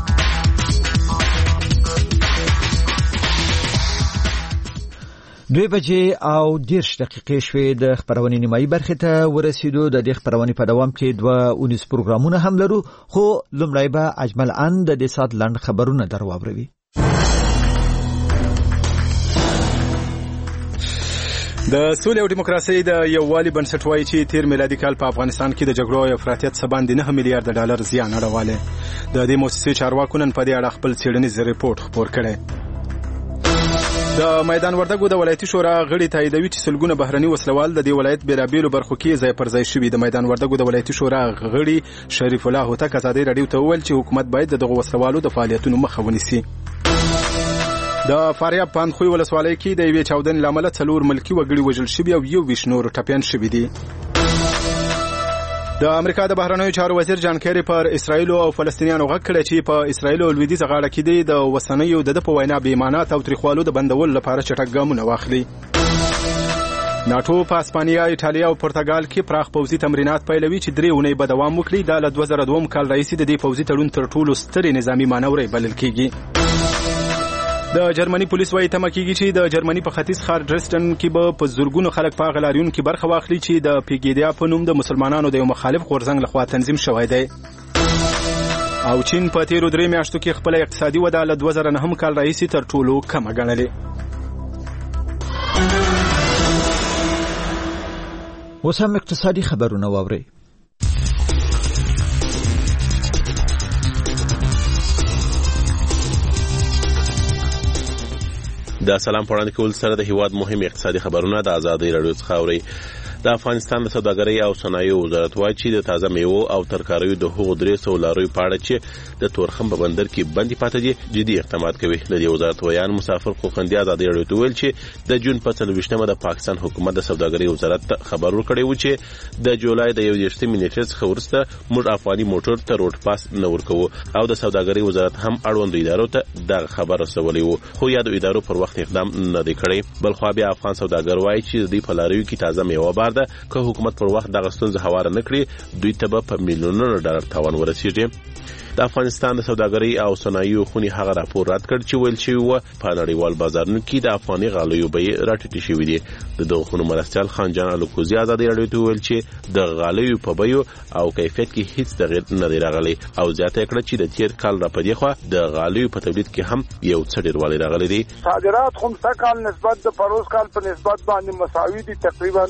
دوی بجې او دیرش دقیقې شوې د خبرونې نیمایي برخې ته ورسېدو. د دې خبرونې په دوام کې دوه اونیس پروګرامونه هم لرو خو لومړی به اجمل ان د دې سات لنډ خبرونه در واوروي. د سولې او دیموکراسۍ د یووالي بنسټ وایي چې تیر میلادي کال په افغانستان کې د جګړو او افراطیت څخه باندې نه میلیارډ ډالر زیان اړولی. د دې مؤسسې چارواکو نن په دې اړه خپل څېړنیز ریپورت خپور کړی. د میدان وردګو د ولایتي شورا غړي تاییدوي چې سلګونه بهرني وسلوال د دې ولایت بیلابېلو برخو کې ځای پر ځای شوي. د میدان وردګو د ولایتي شورا غړي شریف الله هوتک ازادي راډیو ته وویل چې حکومت باید دغه وسلوالو د فعالیتونو مخه ونیسي. د فاریاب پاندخوی ولسوالۍ کې د یوې چاودنې له امله څلور ملکي وګړي وژل شوي او یو ویشت نور ټپیان شوي دي. د امریکا د بهرنیو چارو وزیر جان کیری پر اسرایل او فلسطینیانو غږ کړی چې په اسرایل او لویدیځ غاړه کې د وسنیو د په وینا بې ایمانات او تریخوالو د بندول لپاره چټک ګامونه واخلي. ناتو په اسپانیا، ایټالیا او پرتګال کې پراخ پوځي تمرینات پیلوي چې درې اونۍ به دوام وکړي. دا له دوه زره دوه کال راهیسې د دې پوځي تړون تر ټولو سترې نظامي مانورې بلل کېږي. د جرمني پولیس وايي تمه کېږي چې د جرمني په ختیځ ښار ډریسډن کې به په زورګونو خلک په غلاریون کې برخه واخلي چې د پیګیدیا په نوم د مسلمانانو د یو مخالف غورځنګ لخوا تنظیم شوی دی. او چین په تیرو درې میاشتو کې خپل اقتصادي وده له دوه زره نهم کال راهیسې تر ټولو کمه ګڼلې. اوس هم اقتصادي خبرونه واورئ. د سلام پوړاندې کول سره د هیواد مهم اقتصادي خبرونه د آزادۍ راډیو څخه اوري. د افغانستان د سوداګرۍ او صنایعو وزارت وایي چې د تازه میوو او ترکاریو د هغو درې سوه لاریو په اړه چې د تورخم په بندر کې بندي پاتې دي جدي اقدامات کوي. د دې وزارت ویان مسافر خوندي آزادۍ راډیو ته ویل چې د جون په څلوېښتمه د پاکستان حکومت د سوداګرۍ وزارت ته خبر ورکړی و چې د جولای د یو دېرشمې نیټې څخه وروسته موږ افغاني موټر ته روډ پاس نه ورکوو او د سوداګرۍ وزارت هم اړوندو ادارو ته دغه خبر رسولی و خو یادو ادارو پر وخت اقدام نه دی کړی. بلخوا بیا افغان سوداګر وایي چې د دې په لاریو کې تازه میوه بار ده که حکومت پر وخت دغه ستونزه هواره نه کړي دوی ته به په میلیونونو ډالر تاوان ورسیږي. د افغانستان د سوداګرۍ او صنایعو خونې هغه راپور رد کړ چې ویل شوی و په نړیوال بازارونو کې د افغاني غالیو بیې راټیټې شوې دي. د دغه خونو مرستیال خانجان الکوزي آزادۍ راډیو ته ویل چې د غالیو په بیو او کیفیت کې هیڅ تغیر نه دی راغلی او زیاته کړه چې د تیر کال را پدې خو د غالیو په تولید کې هم یو څه ډیروالی راغلی دی. صادرات هم سکهال نسبت د پروز کال په نسبت باندې مساوي دي، تقریبا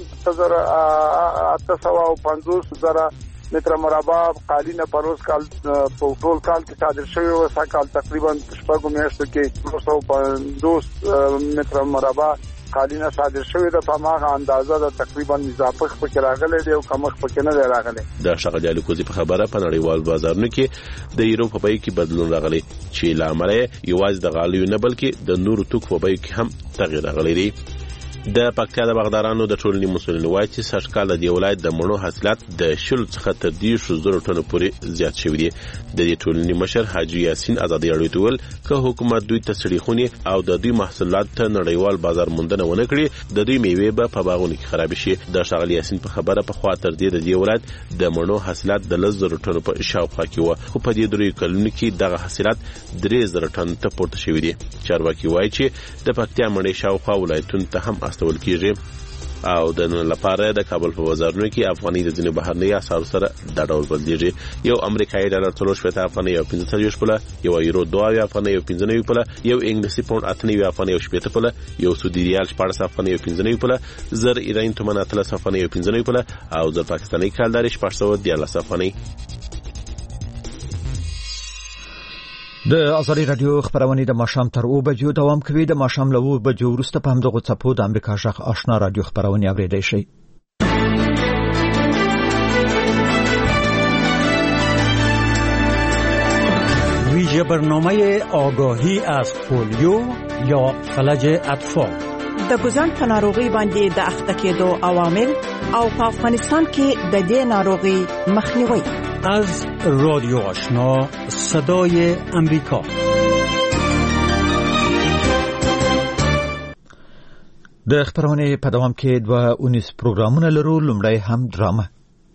اته سوه او پنځوس زره متر مربع قالینه پروز کال په ټول کال کې صادر شوی و. سکهال تقریبا شپږو میاشتو کې دوه سوه پنځوس متر مربع قالینه صادر شوی ده. په هغه اندازه د تقریبا اضافه پکې راغلی دی او کمښت پکې نه دی راغلی. د ښاغلي الکوزي په خبره په نړیوال بازارونو کې د یورو په بیې کې بدلون راغلی چې له امله یوازې د غالیو نه بلکې د نورو توکو په بیې کې هم تغیر راغلی دی. د پکتیا د باغدارانو د ټولنې مسؤلین وایي چې سږ کال د دې ولایت د مڼو حاصلات د شلو څخه تر دېرشو زرو ټنو پورې زیات شوي دي. د دې ټولنې مشر حاجي یاسین آزادۍ راډیو ته وویل که حکومت دوی ته سړې خونې او د دوی محصولات ته نړیوال بازار موندنه ونه کړي د دوی میوې به په باغونو کې خرابې شي. د ښاغلي یاسین په خبره پخوا تر دې د دې ولایت د مڼو حاصلات د لس زرو ټنو په شاوخوا کې وو خو په دې دریو کلونو کې دغه حاصلات درې زره ټن ته پورته شوي دي. چارواکي وایي چې د پکتیا مڼې شاوخوا ولایتونو ته هم استول کېږي. او د نن لپاره د کابل په بازارونو کې افغاني د ځینو بهرنۍ اسعارو سره د ډول بدلیږي. یو امریکایي ډالر څلور شپږ افغاني او پنځه څلوېښت پوله، یو یورو دوه افغاني او پنځه نوي پوله، یو انګلیسي پاونډ اته نوي افغاني او شپږ پوله، یو سعودي ریال شپږ افغاني او پنځه نوي پوله، زر ایرانی تومان اتلس افغاني او پنځه نوي پوله او زر پاکستاني کالداري شپږ سوه دیارلس افغاني. د ازادي رادیو خبرونه د ماښام تر اوه بجو دوام کوي. د ماښام له اوه بجو وروسته په همدغه څپو د امریکا غږ آشنا رادیو خبرونه اوریدئ شئ. ویژه برنامه آگاهی از پولیو یا فلج اطفال. د ګوزن په ناروغي باندې د اخته کېدو عوامل او په افغانستان کې د دې ناروغي مخنیوي. از رادیو آشنا صدای امریکا. د خبرونه په دوام کې دوه اونیس پروګرامونه لرو. لومړی هم ډرامه.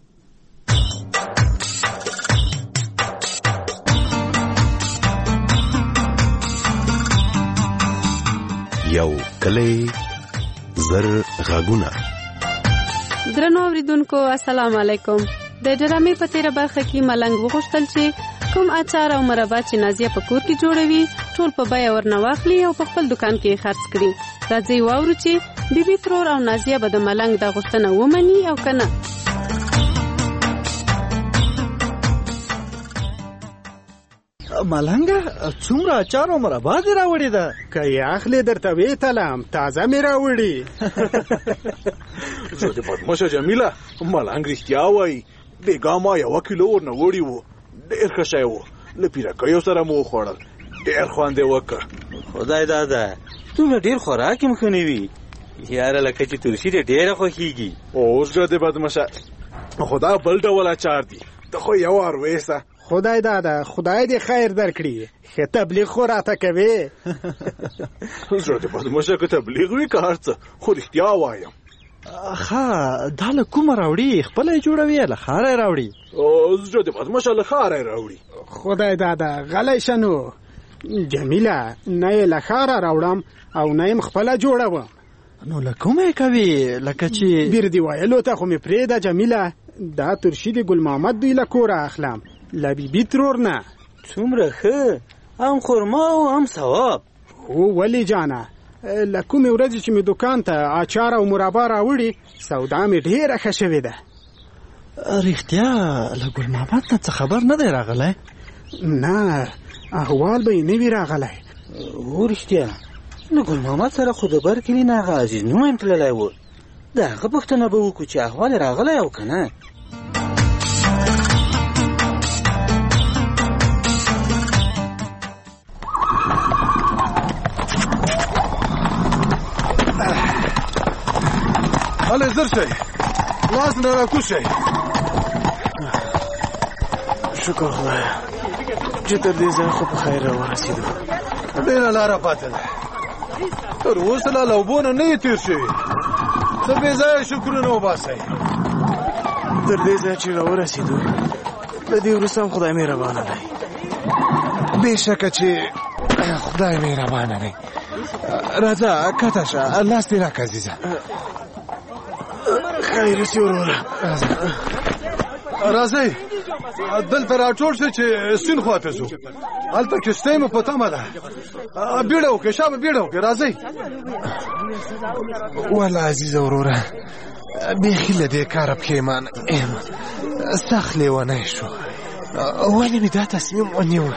یو کلی زر غاګونه. درنو اوریدونکو السلام علیکم. د ډرامې په تیره برخه کې ملنګ وغوښتل چې کوم اچار او مربا چې نازیه په کور کې جوړوي ټول په بیه ورنه واخلي او په خپل دکان کې خرڅ کړي. راځي واورو چې بیبي ترور او نازیه به د ملنګ دا غوښتنه ومني او کنه. ملنګه څومره اچار او مربا دې راوړې ده؟ که یې اخلې درته وې تلم تازه مې راوړي. زه د بدمشه جمیله ملنګ رښتیا وایي. بېګا ما یوه کیلو ورنه وړي وو، ډېر ښه شی وو. له پیرکیو سره مو وخوړل، ډېر خوند یې وکړ. خدای داده دومره ډېر خوراک هم ښه نه وي یاره، لکه چې ترشي دې ډېره خوښېږي. اوس زه د بدمشه خو دا بل ډول اچار دي، ته خو یو وار ویسه. خدای داده خدای دې خیر درکړي. ښه تبلیغ خو راته کوې. زه د بدمشه که تبلیغ وي که هر څه، خو رښتیا وایم. ښه دا له کومه راوړي؟ خپله یې جوړوي له ښاره یې راوړي؟ زه د بدمشه له ښاره یې راوړي. خدای داده غلی شه نو جمیله، نه یې له ښاره راوړم او نه یم خپله جوړوم. نو له کومه یې کوي؟ لکه چې بیردي ویلو ته خو مې پرېږده جمیله. دا ترشي د ګل محمد دوی له کوره اخلم، له بیبي ترور نه. څومره ښه، هم خرما او هم ثواب. هو ولې جانه، له کومې ورځې چې مې دکان ته اچار او مربا راوړي سودا مې ډېره ښه شوې ده. رښتیا له ګل محمد نه څه خبر نه دی راغلی؟ نه احوال به یې نه وي راغلی. هو رښتیا له ګل محمد سره خو د بر کلي نه هغه عزیز نوم هم تللی و. د هغه پوښتنه به وکړو چې احوال یې راغلی او که نه. هلئ زر شئ، لاس نه راکوز شئ. شکر خدایه چې تر دې ځای خو په خیر راورسېدو. ډېره لاره پاتې ده، تر اوسه لا له اوبو نه نه یې تېر شوي. څه بې ځایه شکرونه وباسئ. تر دې ځای چې راورسېدو له دې وروسته هم خدای مهربانه دی. بېشکه چې خدای مهربانه دی. راځه کته شه، لاس دې راکړه عزیزه. خیر سي وروره. راځئ دلته راټول شئ چې سیند خواته ځو. هلته کښتۍ مو په تمه ده. بیړه وکړئ، شابه بیړه وکړئ، راځئ. والله عزیزه وروره بیخي له دې کاره پښیمانه یم، سخت لیونی شو. ولې مې دا تصمیم ونیو؟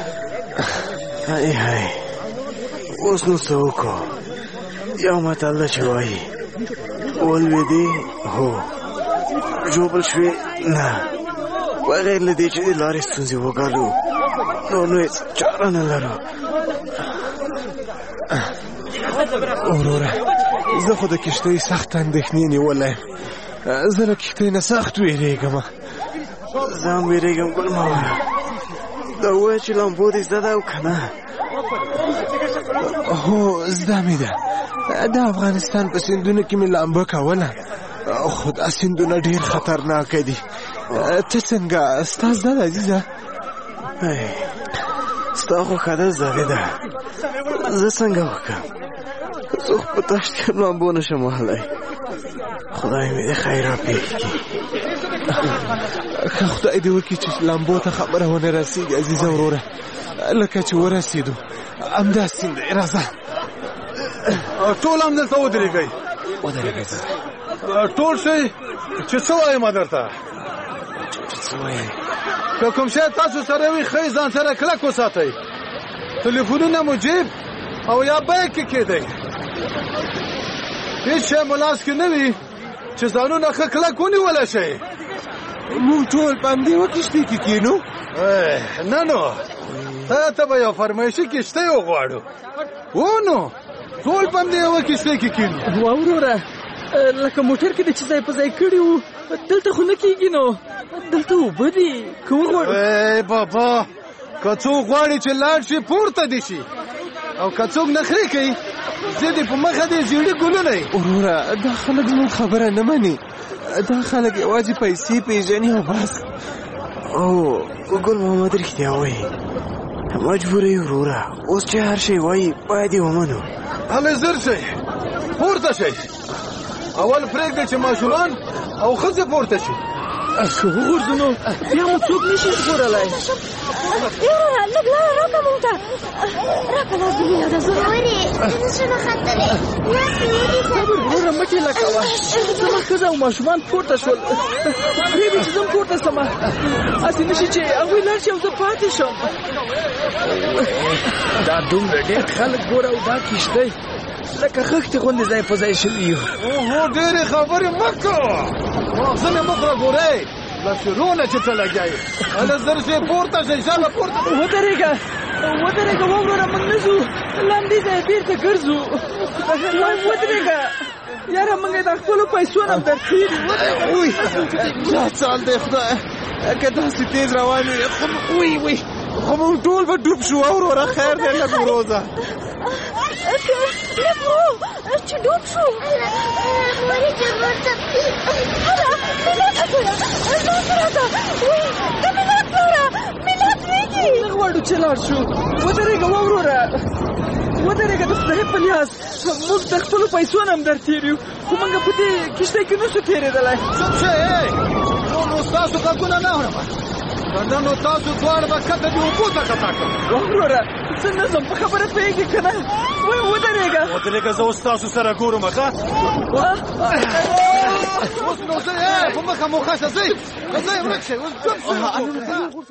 هی هی اوس نو څه وکړو؟ یو متل ده چې وایي ولوېدې هو، ژوبل شوې نه. بغیر له دې چې د لارې ستونزې وګالو نور نو هېڅ چاره نه لرو. وروره زه خو د کښتۍ سخت اندېښنې نیولی، زه له کښتۍ نه سخت وېرېږم. زه هم وېرېږم ګل ماموره. دا ووایه چې لامبو دې زده ده او که نه؟ هو زده مې ده. د افغانستان په سیندونو کې مې لامبو کوله، خو دا سیندونه ډېر خطرناکه دي. ته څنګه ستا زده ده عزیزه؟ ستا خو ښه ده زده ده، زه څنګه وکړم؟ زه خو په تاشت کې لامبو نشم وهلی. خدای مې دې خیر را پېښ کړي. که خدای دې وکړي چې لامبو ته خبره ونه رسېږي عزیزه وروره، لکه چې ورسېدو همداسې دی. راځه ټول هم دلته ودرېږئ. ودرېږئ ټول شئ چې څه وایم درته. چې څه وایې؟ که کوم شی تاسو سره وي ښایي ځان سره کلک وساتئ. تلیفونونه مو جیب او یا بیک کې کېدئ. هېڅ شی مو لاس کې نه وي چې ځانونه ښه کلک ونیولی شئ. مونږ ټول په همدې یوه کښتۍ کې کښېنو؟ نه نو ته به یو فرمایشي کښتۍ وغواړو. و نو ټول په همدې یوه کښتۍ کې کښېنو. وا وروره، لکه موټر کې د چې ځای په ځای کړي وو دلته خو نه کېږي. نو دلته اوبه دي که وغواړو. ای بابا، که څوک غواړي چې لاړ شي پورته دي شي، او که څوک نخرې کوي زه دې په مخه دې زیړي ګلونه یې. وروره دا خلک زموږ خبره نه مني. دا خلک یوازې پیسې پېژني او بس. او ګل محمد رښتیا وایي، مجبوره یې وروره. اوس چې هر شی وایي باید یې ومنو. هلئ زر شئ پورته شئ. اول پرېږدئ چې ماشومان او ښځې پورته شي. که وغورځو نو بیا مو څوک نشي ژغورلی. یاره لږ لاره راکړه موږ ته. راکړه لاس دې مینه ده. ورې زه نه خطرې لاس دې ونیسه. صبر وروره مه ټېله کوه. زما ښځه او ماشومان پورته شول. پرېږدې چې زه هم پورته شمه. هسې نه شي چې هغوی لاړ شي او زه پاتې شم. دا دومره ډېر خلک ګوره او دا کښتۍ لکه خښتې غوندې ځای په ځای شوي یو. اوهو ډېرې خبرې مه کوه، ماغزه مې مه خورې. ګورئ له شروع نه چې ته لګیایې. هله زر شئ پورته شئ. شابه پورته ودرېږه ودرېږه وروره، موږ نه ځو لاندې ځای بېرته ګرځو. ودرېږه یاره، موږ یې د خپلو پیسو نه در تېري. وی دا څال دی خدای، که داسې تېز روان وي وی وی خو موږ ټول به ډوب شو. وروره خیر دی لږ وروځه. لږ ورو چې ډوب شو. مورې چې ورته هله ملت لاس راته. وی د ملت لاره ملت ویږي. نه غواړو چې لاړ شو. ودرېږه وروره ودرېږه. د خدای په لیاس موږ د خپلو پیسو نه هم در تېر یو، خو موږ په دې کښتۍ کې نشو تېرېدلی. چوپ شئ. نو ستاسو غږونه نه اورم. کنه نو تاسو دواړه به کته د اوبو ته کته کړم. وروره زه نه ځم، په خبره پوهېږې که نه. وایي ودرېږه ودرېږه، زه اوس تاسو سره ګورم. ښه اوس نو زه په مخه مو ښه شه. ځئ ځئ ورک شئ. اوس چوپ شئ.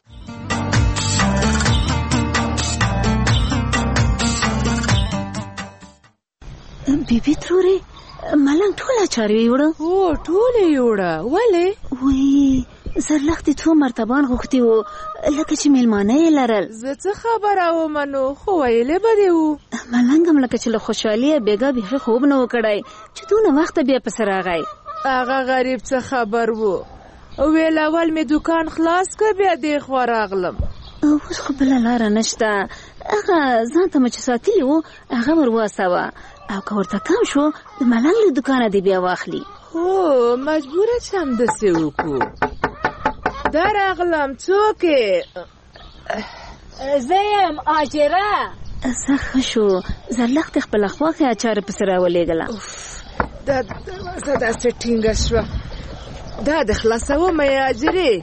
بیبي ترورې ملنګ ټوله چاروي وړه؟ هو ټوله یې وړه. ولې؟ وایي زرلښتې څو مرتبان غوښتي وو لکه چې میلمانه یې لرل. زه څه خبره ومنو، خو ویلې به دې وو. ملنګ هم لکه چې له خوشحالۍ بېګا بیخي خوب نه و کړی چې دونه وخته بیا پسې راغی. هغه غریب څه خبر وو، ویل اول مې دوکان خلاص که بیا دې خوا راغلم. اوس خو بله لاره نشته. هغه ځان ته مې چې ساتلي وو هغه ور واستوه، او که ورته کم شو د ملنګ له دوکانه دې بیا واخلي. هو مجبوره چې همداسې وکړو. دا راغلم. څوک یې؟ زه یم هاجره. څه ښه شو، زرلښتې خپله خواښې اچاره پسې راولېږله. دا دروازه داسې ټینګه شوه. دا د خلاصومه یې هاجرې.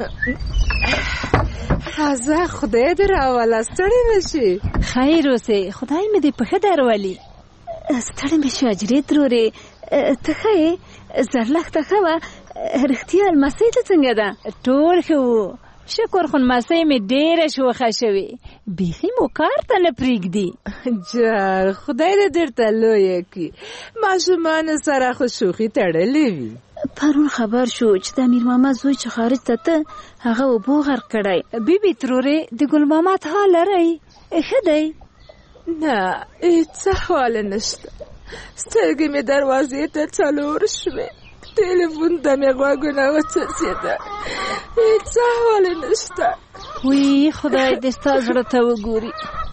راځه خدای دې راوله، ستړې نه شي. خیر اوسې، خدای مې دې پښه درولي. ستړې مې شو هاجرې ترورې. ته ښه یې؟ زرلښته ښه وه؟ رښتیا لمسۍ ته څنګه ده؟ ټول ښه وو، شکر خو لمسۍ مې ډېره شوخه شوې، بیخي مو کار ته نه پرېږدي. جار خدای دې درته لویه کړي، ماشومانو سره خو شوخي تړلې وي. پرون خبر شو چې د امیر ماما زوی چې خارج ته ته هغه اوبو غرق کړی. بیبي ترورې د ګل ماما حال لرئ؟ ښه دی؟ نه هېڅ حال نشته. سترګې مې دروازې ته څلور شوې، ټلیفون ته مې غوږونه وڅڅېده. هېڅ حال نشته. وی خدای دې ستا زړه ته وګوري.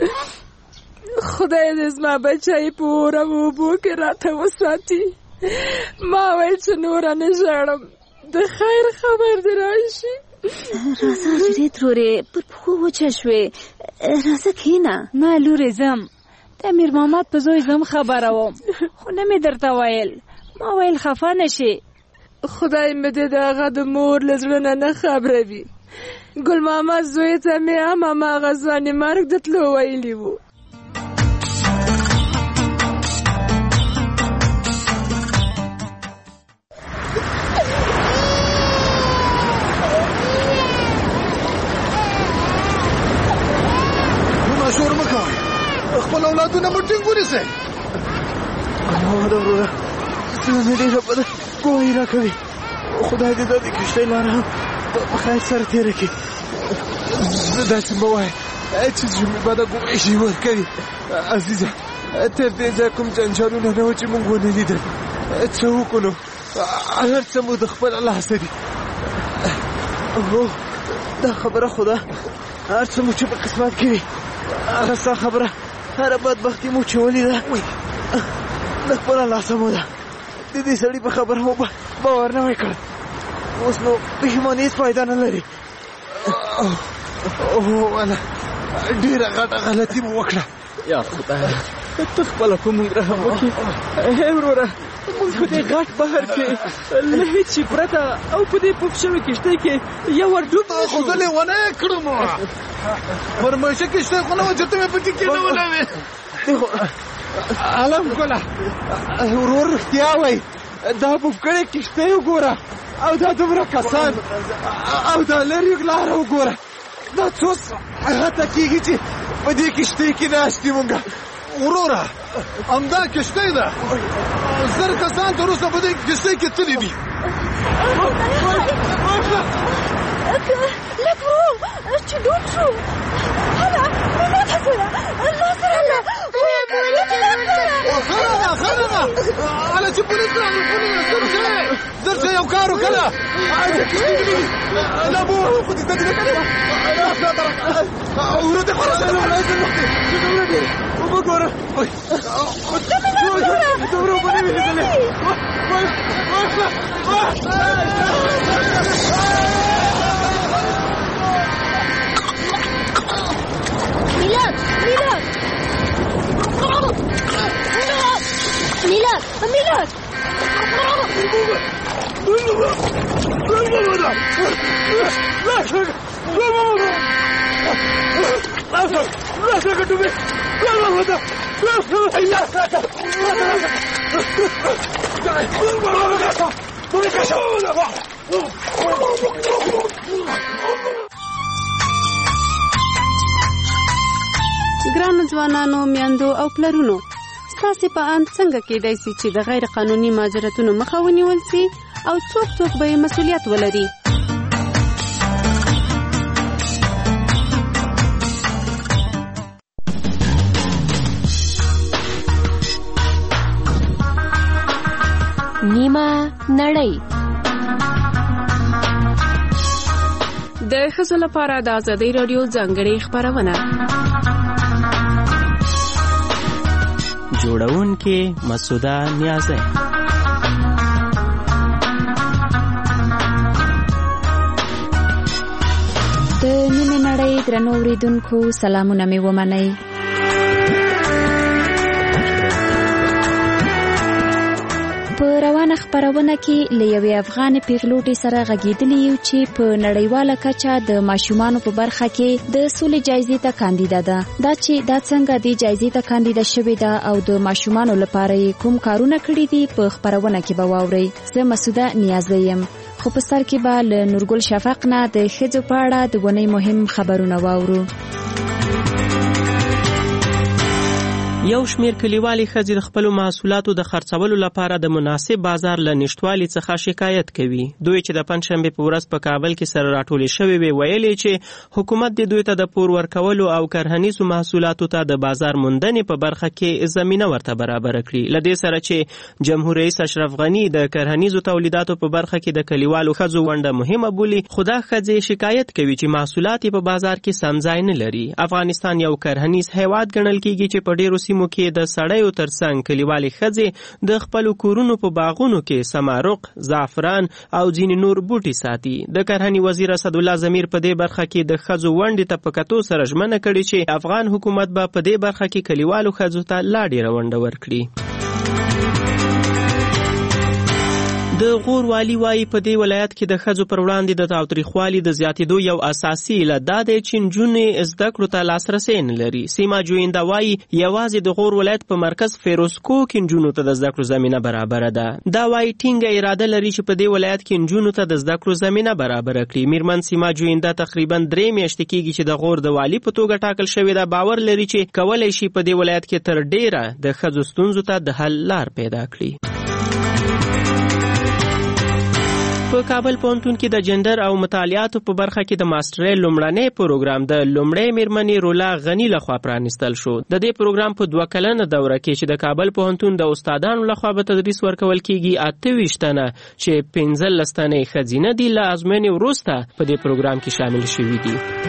خدای دې زما بچی په اور او اوبو کې راته وساتي. ما ویل چې نوره نه ژاړم، د خیر خبر دې راشي. راځه هاجرې ترورې، پر پښو وچه شوې، راځه کښېنه. نه لورې ځم، د امیر محمد په زوی زم خبره وم، خو نه مې درته ویل. ما ویل خفه نشي. خدای مې دې د هغه د مور له زړه نه نه خبروي. ګل ماما زوی ته مې هم هماغه ځوانې مرګ د تلو ویلي وو. شور مه کوئ، خپل اولادونه مو ټینګ ونیسئ. احمد وروره زړه مې ډېره بده ګواهي راکوي. خدای دې دا د کښتۍ لاره هم په خیر سره تېره کړي. داسې مه وایه چې زړه مې بده ګواهي ورکوي. عزیزه تر دې ځایه کوم جنجالونه نه وو چې موږ ونه لیدل. څه وکړو نو هر څه مو د خپل الله څه دي. هو دا خبره خو ده، هر څه مو چې په قسمت کې وي هغه ستا خبره، هره بدبختي مو چې ولیده د خپل الله سمو ده. د دې سړي په خبره مو باور نه وای کړی. اوس نو پښیماني هېڅ فایده نه لري. والا ډېره غټه غلطي مو وکړه. یا خدای ته خپله په موږ رحم وکړي. هی وروره موږ په دې غټ بحر کې له هېڅ شي پرته او په دې پوپ شوې کښتۍ کې یو ور ډوب نه شو. خو زه لیونی کړم فرمایشه کښتۍ خو نه وه چې ته مې پکې کېنولې. علم ګله ورور رښتیا وایي، دا پوپ کړې کښتۍ وګوره او دا دومره کسان او دا لرې لاره وګوره. دا څو هغه کېږي چې په دې کښتۍ کې ناست یو مونږ. وروره همدا کښتۍ ده، زر کسان تر اوسه په دې کښتۍ کې تللي دي. لږ ورو چې ډوب شو. هله ملت سره الله سره الله خره ده خره ده هله چې پولیس راغلل پولیس زر شئ زر شئ یو کار وکړه. لا بو خو دې زده کړې ورو دې خلاص نه ولا دې وخت دې وګوره دومره باندې ویلې. میلاد میلاد میلاد میلاد ګرانو ځوانانو، میندو او پلرونو، ستاسې په اند څنګه کېدای سي چې د غیر قانوني مهاجرتونو مخه ونیول سي او څوک څوک به یې مسؤلیت ولري؟ نیمه نړۍ د ښځو لپاره د ازادۍ راډیو ځانګړې خپرونه. جوړونکې مسعوده نیازی. د نیمه نړۍ درنو اوریدونکو سلامونه مې ومنئ. په روانه خپرونه کې له یوې افغانې پیغلوټې سره غږېدلي یو چې په نړیواله کچه د ماشومانو په برخه کې د سولې جایزې ته کاندیده ده. دا چې دا څنګه د جایزې ته کاندیده شوې ده او د ماشومانو لپاره یې کوم کارونه کړي دي په خپرونه کې به واورئ. زه مسعوده نیازی یم، خو په سر کې به له نورګل شفق نه د ښځو په اړه د ونې مهم خبرونه واورو. یو شمیر کلیوالي ښځې د خپلو محصولاتو د خرڅولو لپاره د مناسب بازار له نشټوالي څخه شکایت کوي. دوی چې د پنجشنبې په ورځ په کابل کې سره راټولې شوې وې، ویلې چې حکومت د دوی ته د پور ورکولو او کرهنیزو محصولاتو ته د بازار موندنې په برخه کې زمینه ورته برابر کړي. له دې سره چې جمهور رئیس اشرف غني د کرهنیزو تولیداتو په برخه کې د کلیوالو ښځو ونډه مهمه بولي، خو دا ښځې شکایت کوي چې محصولات په بازار کې سم ځای نه لري. افغانستان یو کرهنیز هیواد ګڼل کیږي چې په ډیرو سیمو کې د سړیو ترڅنګ کلیوالي ښځې د خپلو کورونو په باغونو کې سمارق، زعفران او ځینې نور بوټي ساتي. د کرهنې وزیر اسدالله ضمیر په دې برخه کې د ښځو ونډې ته په کتو سره ژمنه کړې چې افغان حکومت به په دې برخه کې کلیوالو ښځو ته لا ډېره ونډه ورکړي. د غور والی وايي په دې ولایت کې د ښځو پر وړاندې د تاوتریخوالي د زیاتېدو یو اساسي علت دا دی چې نجونې زده کړو ته لاسرسی نه لري. سیما جوینده وايي یوازې د غور ولایت په مرکز فیروزکوه کې نجونو ته د زده کړو زمینه برابره ده. دا وايي ټینګه اراده لري چې په دې ولایت کې نجونو ته د زده کړو زمینه برابره کړي. میرمن سیما جوینده تقریبا درې میاشتې کېږي چې د غور د والی په توګه ټاکل شوې ده. باور لري چې کولی شي په دې ولایت کې تر ډیره د ښځو ستونزو ته د حل لار پیدا کړي. په کابل پوهنتون کې د جندر او مطالعاتو په برخه کې د ماسترۍ لومړنی پروګرام د لومړۍ میرمنې رولا غنی لخوا پرانیستل شو. د دې پروګرام په دوه کلنه دوره کې چې د کابل پوهنتون د استادانو لخوا به تدریس ورکول کېږي، اته ویشت تنه چې پنځلس تنې ښځینه دي له ازموینې وروسته په دې پروګرام کې شامل شوي دي.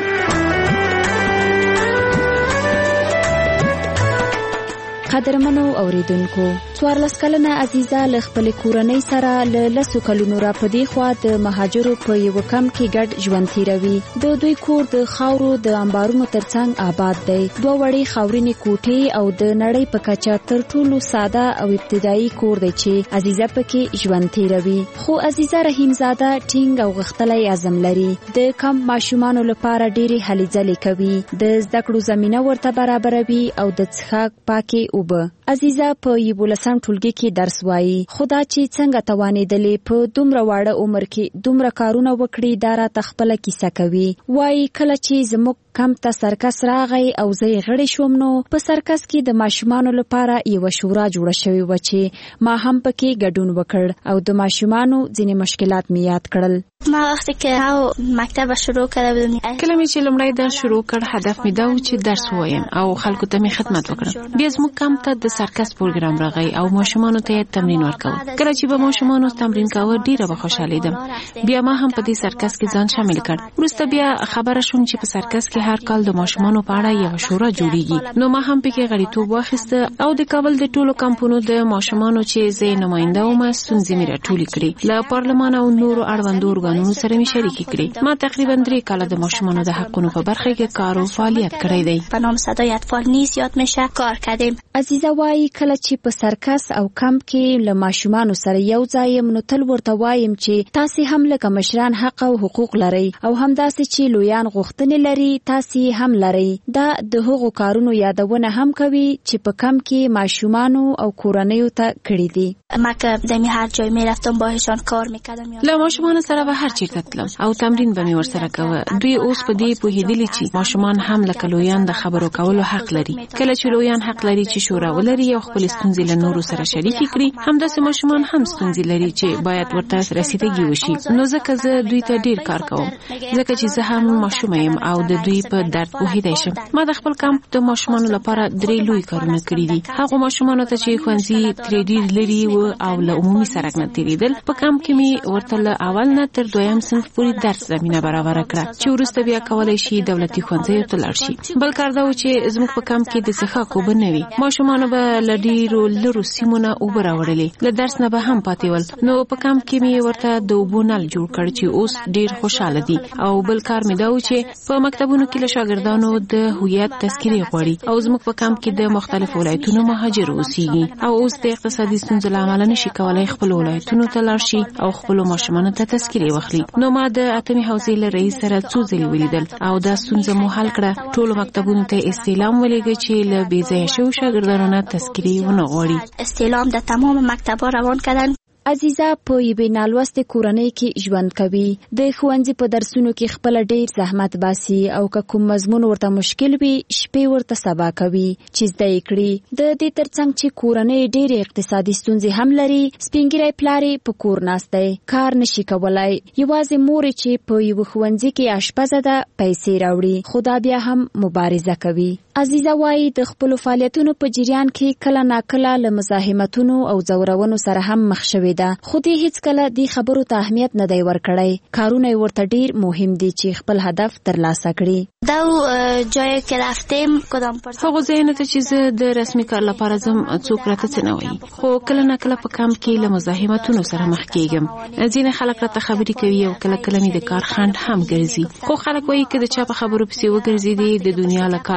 قدرمنو اوریدونکو، څوارلس کلنه عزیزه له خپلې کورنۍ سره له لسو کلونو را په دې خوا د مهاجرو په یوه کمپ کې ګډ ژوند تیروي. د دوی کور د خاورو د انبارونو ترڅنګ آباد دی. دوه وړې خاورینې کوټې او د نړۍ په کچه تر ټولو ساده او ابتدایي کور دی چې عزیزه پکې ژوند تیروي. خو عزیزه رحیمزاده ټینګ او غښتلی عزم لري. د کمپ ماشومانو لپاره ډېرې هلې ځلې کوي، د زده کړو زمینه ورته برابروي او د څښاک پاکې اوبه. عزیزه په یولسم ټولګي کې درس وایي، خو دا چې څنګه توانېدلې په دومره واړه عمر کې دومره کارونه وکړي دا راته خپله کیسه کوي. وایي کله چې زموږ کمپ ته سرکس راغی او زه یې غړې شوم نو په سرکس کې د ماشومانو لپاره یوه شورا جوړه شوې وه چې ما هم پکې ګډون وکړ او د ماشومانو ځینې مشکلات مې یاد کړل. ما وقتی که او مکتب شروع کرده بودم کله مې چې لومړی درس شروع کړ هدف مې دا و چې درس ووایم او خلکو ته مې خدمت وکړم. بیا زموږ کمپ ته د سرکس پروګرام راغی او ماشومانو ته یې تمرین ورکاوه. کله چې به ماشومانو تمرین کاوه ډیره به خوشحالیدم. بیا ما هم په دې سرکس کې ځان شامل کړ. وروسته بیا خبره شوم چې په سرکس کې هر کال د ماشومانو په اړه یوه شورا جوړیږي. نو ما هم پکې غړیتوب واخیسته او د کابل د ټولو کمپونو د ماشومانو چې زه نماینده وم ستونزې مې راټولې کړې. له پارلمان او نورو اړوندو ارګانونو سره مې شریکې کړې. ما تقریبا درې کاله د ماشومانو د حقونو په برخه کې کار او فعالیت کړی دی. په نام صدای اطفال نیز یاد میشه کار کردیم. عزیزه وایي کله چې په سرکس او کمپ کې له ماشومانو سره یو ځای یم نو تل ورته وایم چې تاسې هم لکه مشران حق او حقوق لرئ او همداسې چې لویان غوښتنې لري تاسې هم لرئ. دا د هغو کارونو یادونه هم کوي چې په کمپ کې ماشومانو او کورنیو ته کړي دي. ما که دمی هر جای میرفتم باهاشان کار میکردم. له ماشومانو سره به هر چیرته تلم او تمرین به مې ورسره کوه. دوی اوس په دې پوهېدلي چې ماشومان هم لکه لویان د خبرو کولو حق لري. کله چې لویان حق لري چې شورا ولري او خپل ستونزې له نورو سره شریکې کړي، همداسې ماشومان هم ستونزې لري چې باید ورته رسیدګي وشي. نو ځکه زه دوی ته ډیر کار کوم، ځکه چې زه هم ماشوم یم او د دوی په درد پوهېدی شم. ما د خپل کمپ د ماشومانو لپاره درې لوی کارونه کړي دي. هغو ماشومانو ته چې ښوونځي ترې ډیر لرې و او له عمومي سړک نه تېرېدل، په کمپ کې مې ورته له اول نه تر دویم صنف پورې درس زمینه برابره کړه چې وروسته بیا کولی شي دولتي ښوونځیو ته لاړ شي. بل کار دا و چې زموږ په کمپ کې د څښاک اوبه نه وي. ماشومانو به له ډېرو لرو سیمو نه اوبه راوړلې، له درس نه به هم پاتې ول. نو په کمپ کې مې ورته د اوبو نل جوړ کړ چې اوس ډېر خوشحاله دي. او بل کار مې دا و چې په مکتبونو کې له شاګردانو د هویت تذکرې غواړي او زموږ په کمپ کې د مختلفو ولایتونو مهاجر اوسېږي او اوس د اقتصادي ستونزو له امله نشي کولی خپلو ولایتونو ته لاړ شي او خپلو ماشومانو ته تذکرې واخلي. نو ما د اتمې حوزې له رئیس سره څو ځلې ولیدل او دا ستونزه مو حل کړه. ټولو مکتبونو ته استعلام ولېږه چې له بې ځایه شویو شاګردانو نه تذکرې ونه غواړي. استعلام د تمام مکتب‌ها روان کردن. عزیزه په یوې نالوستې کورنۍ کې ژوند کوي. د ښوونځي په درسونو کې خپله ډېر زحمت باسي او که کوم مضمون ورته مشکل وي شپې ورته سبا کوي چې زده یې کړي. د دې ترڅنګ چې کورنۍ ډېرې اقتصادي ستونزې هم لري، سپین ږیری پلار یې په کور ناست دی، کار نشي کولی. یوازې مور یې چې په یوه ښوونځي کې اشپزه ده پیسې راوړي، خو دا بیا هم مبارزه کوي. عزیزه وایي د خپلو فعالیتونو په جریان کې کله ناکله له مزاحمتونو او ځورونو سره هم مخ شوې ده، خو دې هیڅکله دې خبرو ته اهمیت نه دی ورکړی. کارونه یې ورته ډېر مهم دي چې خپل هدف ترلاسه کړي. دا جایی که رفتیم کدام پرسه هغو ځایونو ته چې زه د رسمي کار لپاره ځم څوک راته څه نه وایي، خو کله ناکله په کمپ کې له مزاحمتونو سره مخ کېږم. ځینې خلک راته خبرې کوي او کله کله مې د کار خنډ هم ګرځي، خو خلک وایي که د چا په خبرو پسې وګرځېدې د دنیا له کاره به پاتې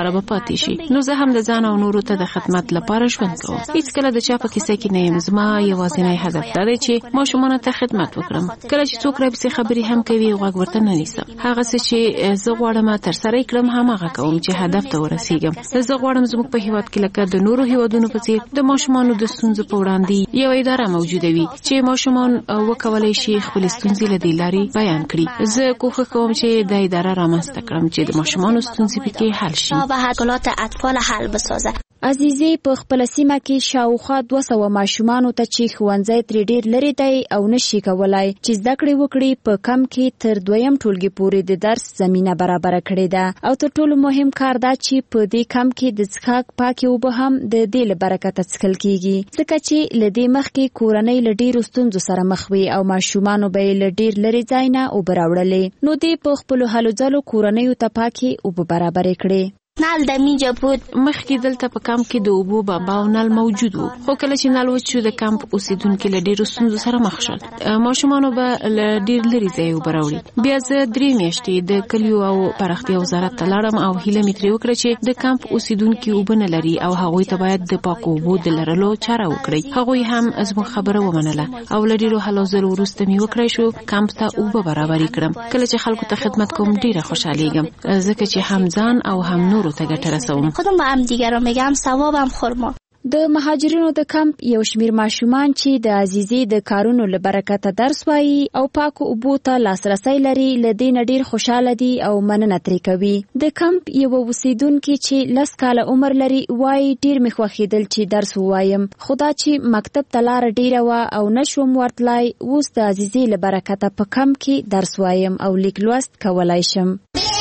پاتې شي. نو زه هم د ځان او نورو ته د خدمت لپاره ژوند کوم. هیڅ کله د چا په کیسه کې نه یم. زما یوازینی هدف دا دی چې ماشومانو ته خدمت وکړم. کله چې څوک راپسې خبرې هم کوي غوږ ورته نه نیسم. هغه څه چې زه غواړم ترسره کړم هماغه کوم چې هدف ته ورسیږم. زه غواړم زموږ په هیواد کې لکه د نورو هیوادونو په څیر د ماشومانو د ستونزو په وړاندې یو اداره موجوده وي چې ماشومان وکولای شي خپل ستونزې له دې لارې بیان کړي. زه کوښښ کوم چې د اداره رامنځته کړم چې د ماشومانو ستونزې پکې حل شي. مشکلات اطفال حل بسازه. عزیزې په خپل سیمه کې شاوخوا دوه سوه ماشومانو ته چې ښوونځی ترې ډېر لرې دی او نشي کولای چې زده کړې وکړي په کم کې تر دویم ټولګي پورې د درس زمینه برابره کړې ده. او تر ټولو مهم کار دا چې په دې کم کې د څښاک پاکې اوبه هم د دې له برکته څښل کیږي ځکه چې له دې مخکې کورنۍ له ډېرو ستونزو سره مخ وي او ماشومانو به یې له ډېر لرې ځای نه اوبه راوړلې. نو دې په خپلو هلو ځلو کورنیو ته پاکې اوبه برابرې کړې. نل د میجا بود مخکې دلته په کمپ کې د اوبو بابا او نل موجود وو. خو کله چې نل وچ شو د کمپ اوسیدونکو له ډېرو ستونزو سره مخ شول. ماشومانو به له ډېر لرې ځای اوبه راوړي. بیا زه درې میاشتې د کلیو او پراختیا وزارت ته لاړم او هیله مې ترې وکړه چې د کمپ اوسیدونکو اوبه نه لري او هغوی ته باید د پاکو اوبو د لرلو چاره وکړي. هغوی هم زموږ خبره ومنله او له ډېرو هلو ځلو وروسته مې وکړای شو کمپ ته اوبه برابرې کړم. کله چې خلکو ته خدمت کوم ډېره خوشحالېږم ځکه چې هم ځان او هم نورو ته ګټه رسوم. خودم به هم دیگه رو میگم ثوابم خورما. د مهاجرینو د کمپ یو شمیر ماشومان چې د عزیزې د کارونو له برکته درس وایي او پاکو اوبو ته لاسرسی لري له دې نه ډېر خوشاله دي او مننه ترې کوي. د کمپ یو اوسیدونکي چې لس کاله عمر لري وایي ډېر مې خوښېدل چې درس ووایم خو دا چې مکتب ته لاره ډېره وه او نشوم ورتلای اوس د عزیزې له برکته په کمپ کې درس وایم او لیک لوست کولای شم.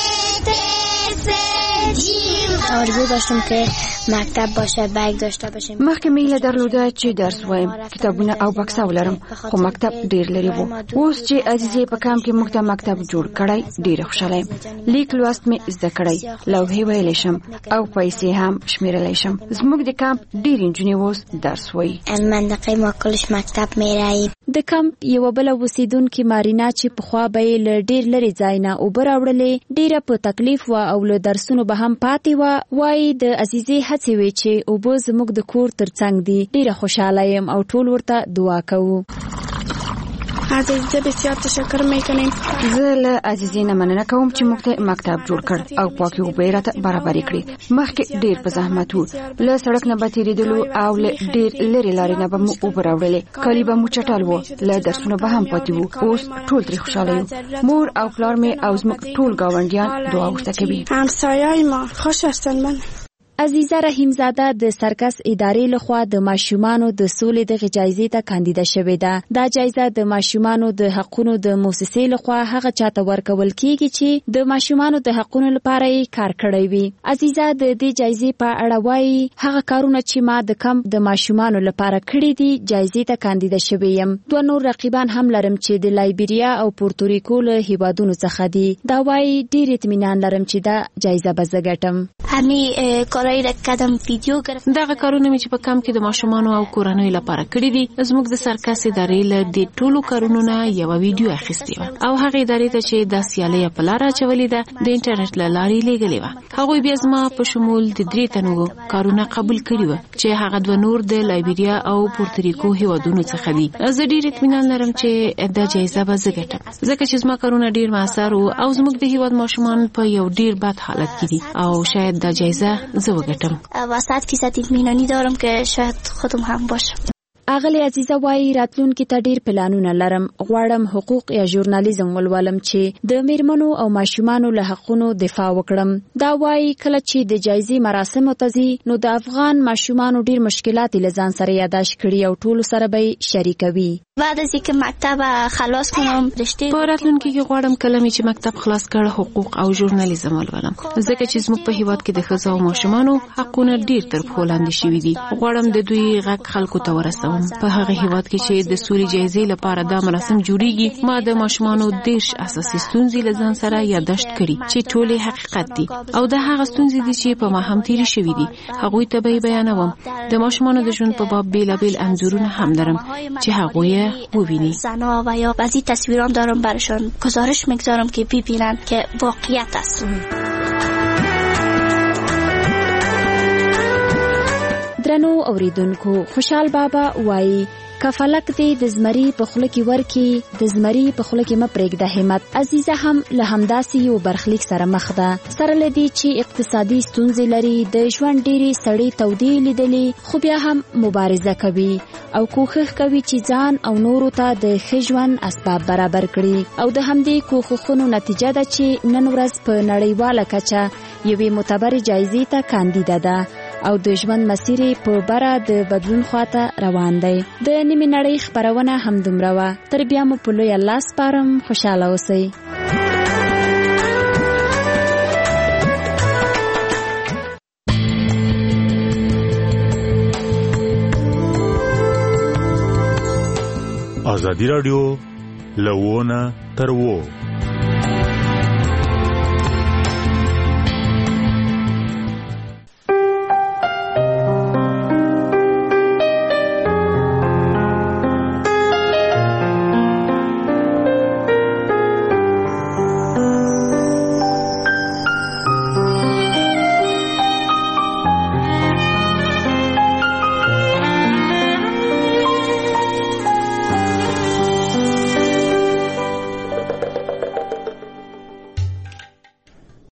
آرزو داشتم که مکتب باشه بیگ داشته باشیم. مخکې مې هیله درلوده چې درس وایم کتابونه او بکسه ولرم خو مکتب ډیر لري وو. اوس چې عزیزې په کام کې موږ ته مکتب جوړ کړی ډیر خوشاله یم. لیک لوست مې زده کړی لوحې ویلی شم او پیسې هم شمیرلی شم. زموږ د کامپ ډیر نجونې اوس درس وایي. منطقه ما کلش مکتب میراییم. د کمپ یو بل اوسیدونکي مارینا چې پخوا به یې له ډیر لرې ځای نه اوبه راوړلې ډیره په تکلیف وه او له درسونو به هم پاتې وه. وایي د عزیزې هڅې وې چې اوبه زموږ د کور تر څنګ دي. ډیره خوشحاله یم او ټول ورته دعا کوو. عزیزه بسیار تشکر میکنیم. زه له عزیزې نه مننه کوم چې موږ ته مکتب جوړ کړ او پاکې اوبه یې راته برابرې کړې. مخکې ډېر په زحمت وو. له سړک نه به تېرېدلو او له ډېر لرې لارې نه به مو اوبه راوړلې. کالي به مو چټل وو. له درسونو به هم پاتې وو. اوس ټول ترې خوشحاله یو. مور او پلار مې او زموږ ټول ګاونډیان دعا ورته کوي. همسایه‌های ما خوش هستند. من عزیزه رحیم زاده د سرکس ادارې لخوا د ماشومانو د سولې د جایزې ته کاندیده شوې ده. دا جایزه د ماشومانو د حقونو د موسسې لخوا هغه چاته ورکول کیږي چې د ماشومانو د حقونو لپاره یې کار کړی وي. عزیزه د دې جایزې په اړه وایي هغه کارونه چې ما د کم د ماشومانو لپاره کړی دي جایزې ته کاندیده شوې یم. دوه نور رقیبان هم لرم چې د لایبیریا او پورتوریکو له هیوادونو څخه دي. دا وایي ډېر اطمینان لرم چې دا جایزه به زه ګټم. همې کارای رکدم ویډیو ګرفتم. دغه کارونه مې چې په کم کې د ماشومانو او کورنیو لپاره کړی دي زموږ د سرکس ادارې له دې ټولو کارونو نه یو ویډیو اخیستې وه او هغه ادارې ته چې دا سیالي په لار اچولې ده د انټرنیټ له لارې لیږلې وه. هغوی بیا زما په شمول د درې تنو کارونه قبول کړي وه چې هغه دوه نور د لایبیریا او پورتوریکو هیوادونو څخه دي. زه ډېر اطمینان لرم چې دا جایزه به زه ګټم ځکه چې زما کارونه ډېر مؤثر وو او زموږ د هیواد ماشومان په یو ډېر بد حالت کې دي او شاید دا جایزه زه وګټم. و صد فیصد اطمینانی دارم که شاید خودم هم باشم. اغلی عزیزه وایي راتلونکي ته ډیر پلانونه لرم. غواړم حقوق یا ژورنالیزم ولولم چې د میرمنو او ماشومانو له حقونو دفاع وکړم. دا وایي کله چې د جایزې مراسمو ته ځي نو د افغان ماشومانو ډیر مشکلات له ځان سره یاداش کړي او ټول سره به شریکوي. بعد از اینکه مکتب خلاص کنم رشته په راتلونکي کې غواړم کله چې مکتب خلاص کړ حقوق او ژورنالیزم ولولم ځکه چې زموږ په هیواد کې د ښځو او ماشومانو حقونه ډیر تر پښو لاندې شوي دي. غواړم د دوی غږ خلکو ته ورسوم. په هغه هیواد کې چې د سولې جایزې لپاره دا مراسم جوړیږي ما د ماشومانو دیش اساسي ستونزې له ځان سره یادداشت کړي چې ټولې حقیقت دي او دا هغه ستونزې دي چې په ما هم تیرې شوي دي. هغوی ته به بیانوم. د ماشومانو د ژوند په باب بیلابیل انځورونه هم لرم چې هغوی ببینی. زنها و یا بعضی تصویرام دارم برشان گزارش میگذارم که ببینن که واقعیت است. درنو اوریدونکو خوشحال بابا وایي کفلک دی د زمری په خوله کې ورکی د زمری په خوله کې مپرېږده همت. عزیزه هم له همداسې یو برخلیک سره مخ ده. سره لدی چې اقتصادي ستونزې لري، د ژوند ډېری سړې تودې لیدلې، خو بیا هم مبارزه کوي او کوښښ کوي چې ځان او نورو ته د ښه ژوند اسباب برابر کړي. او د همدې کوښښونو نتیجه ده چې نن ورځ په نړیواله کچه یوې معتبرې جایزې ته کاندیده ده او د ژوند مسیر په بره د بدلون خواته روان دی. د نیمې نړۍ خبرونه همدومره وه. تر بیا مو په لوی الله سپارم. خوشحاله اوسئ. ازادي راډیو له ونه تر وو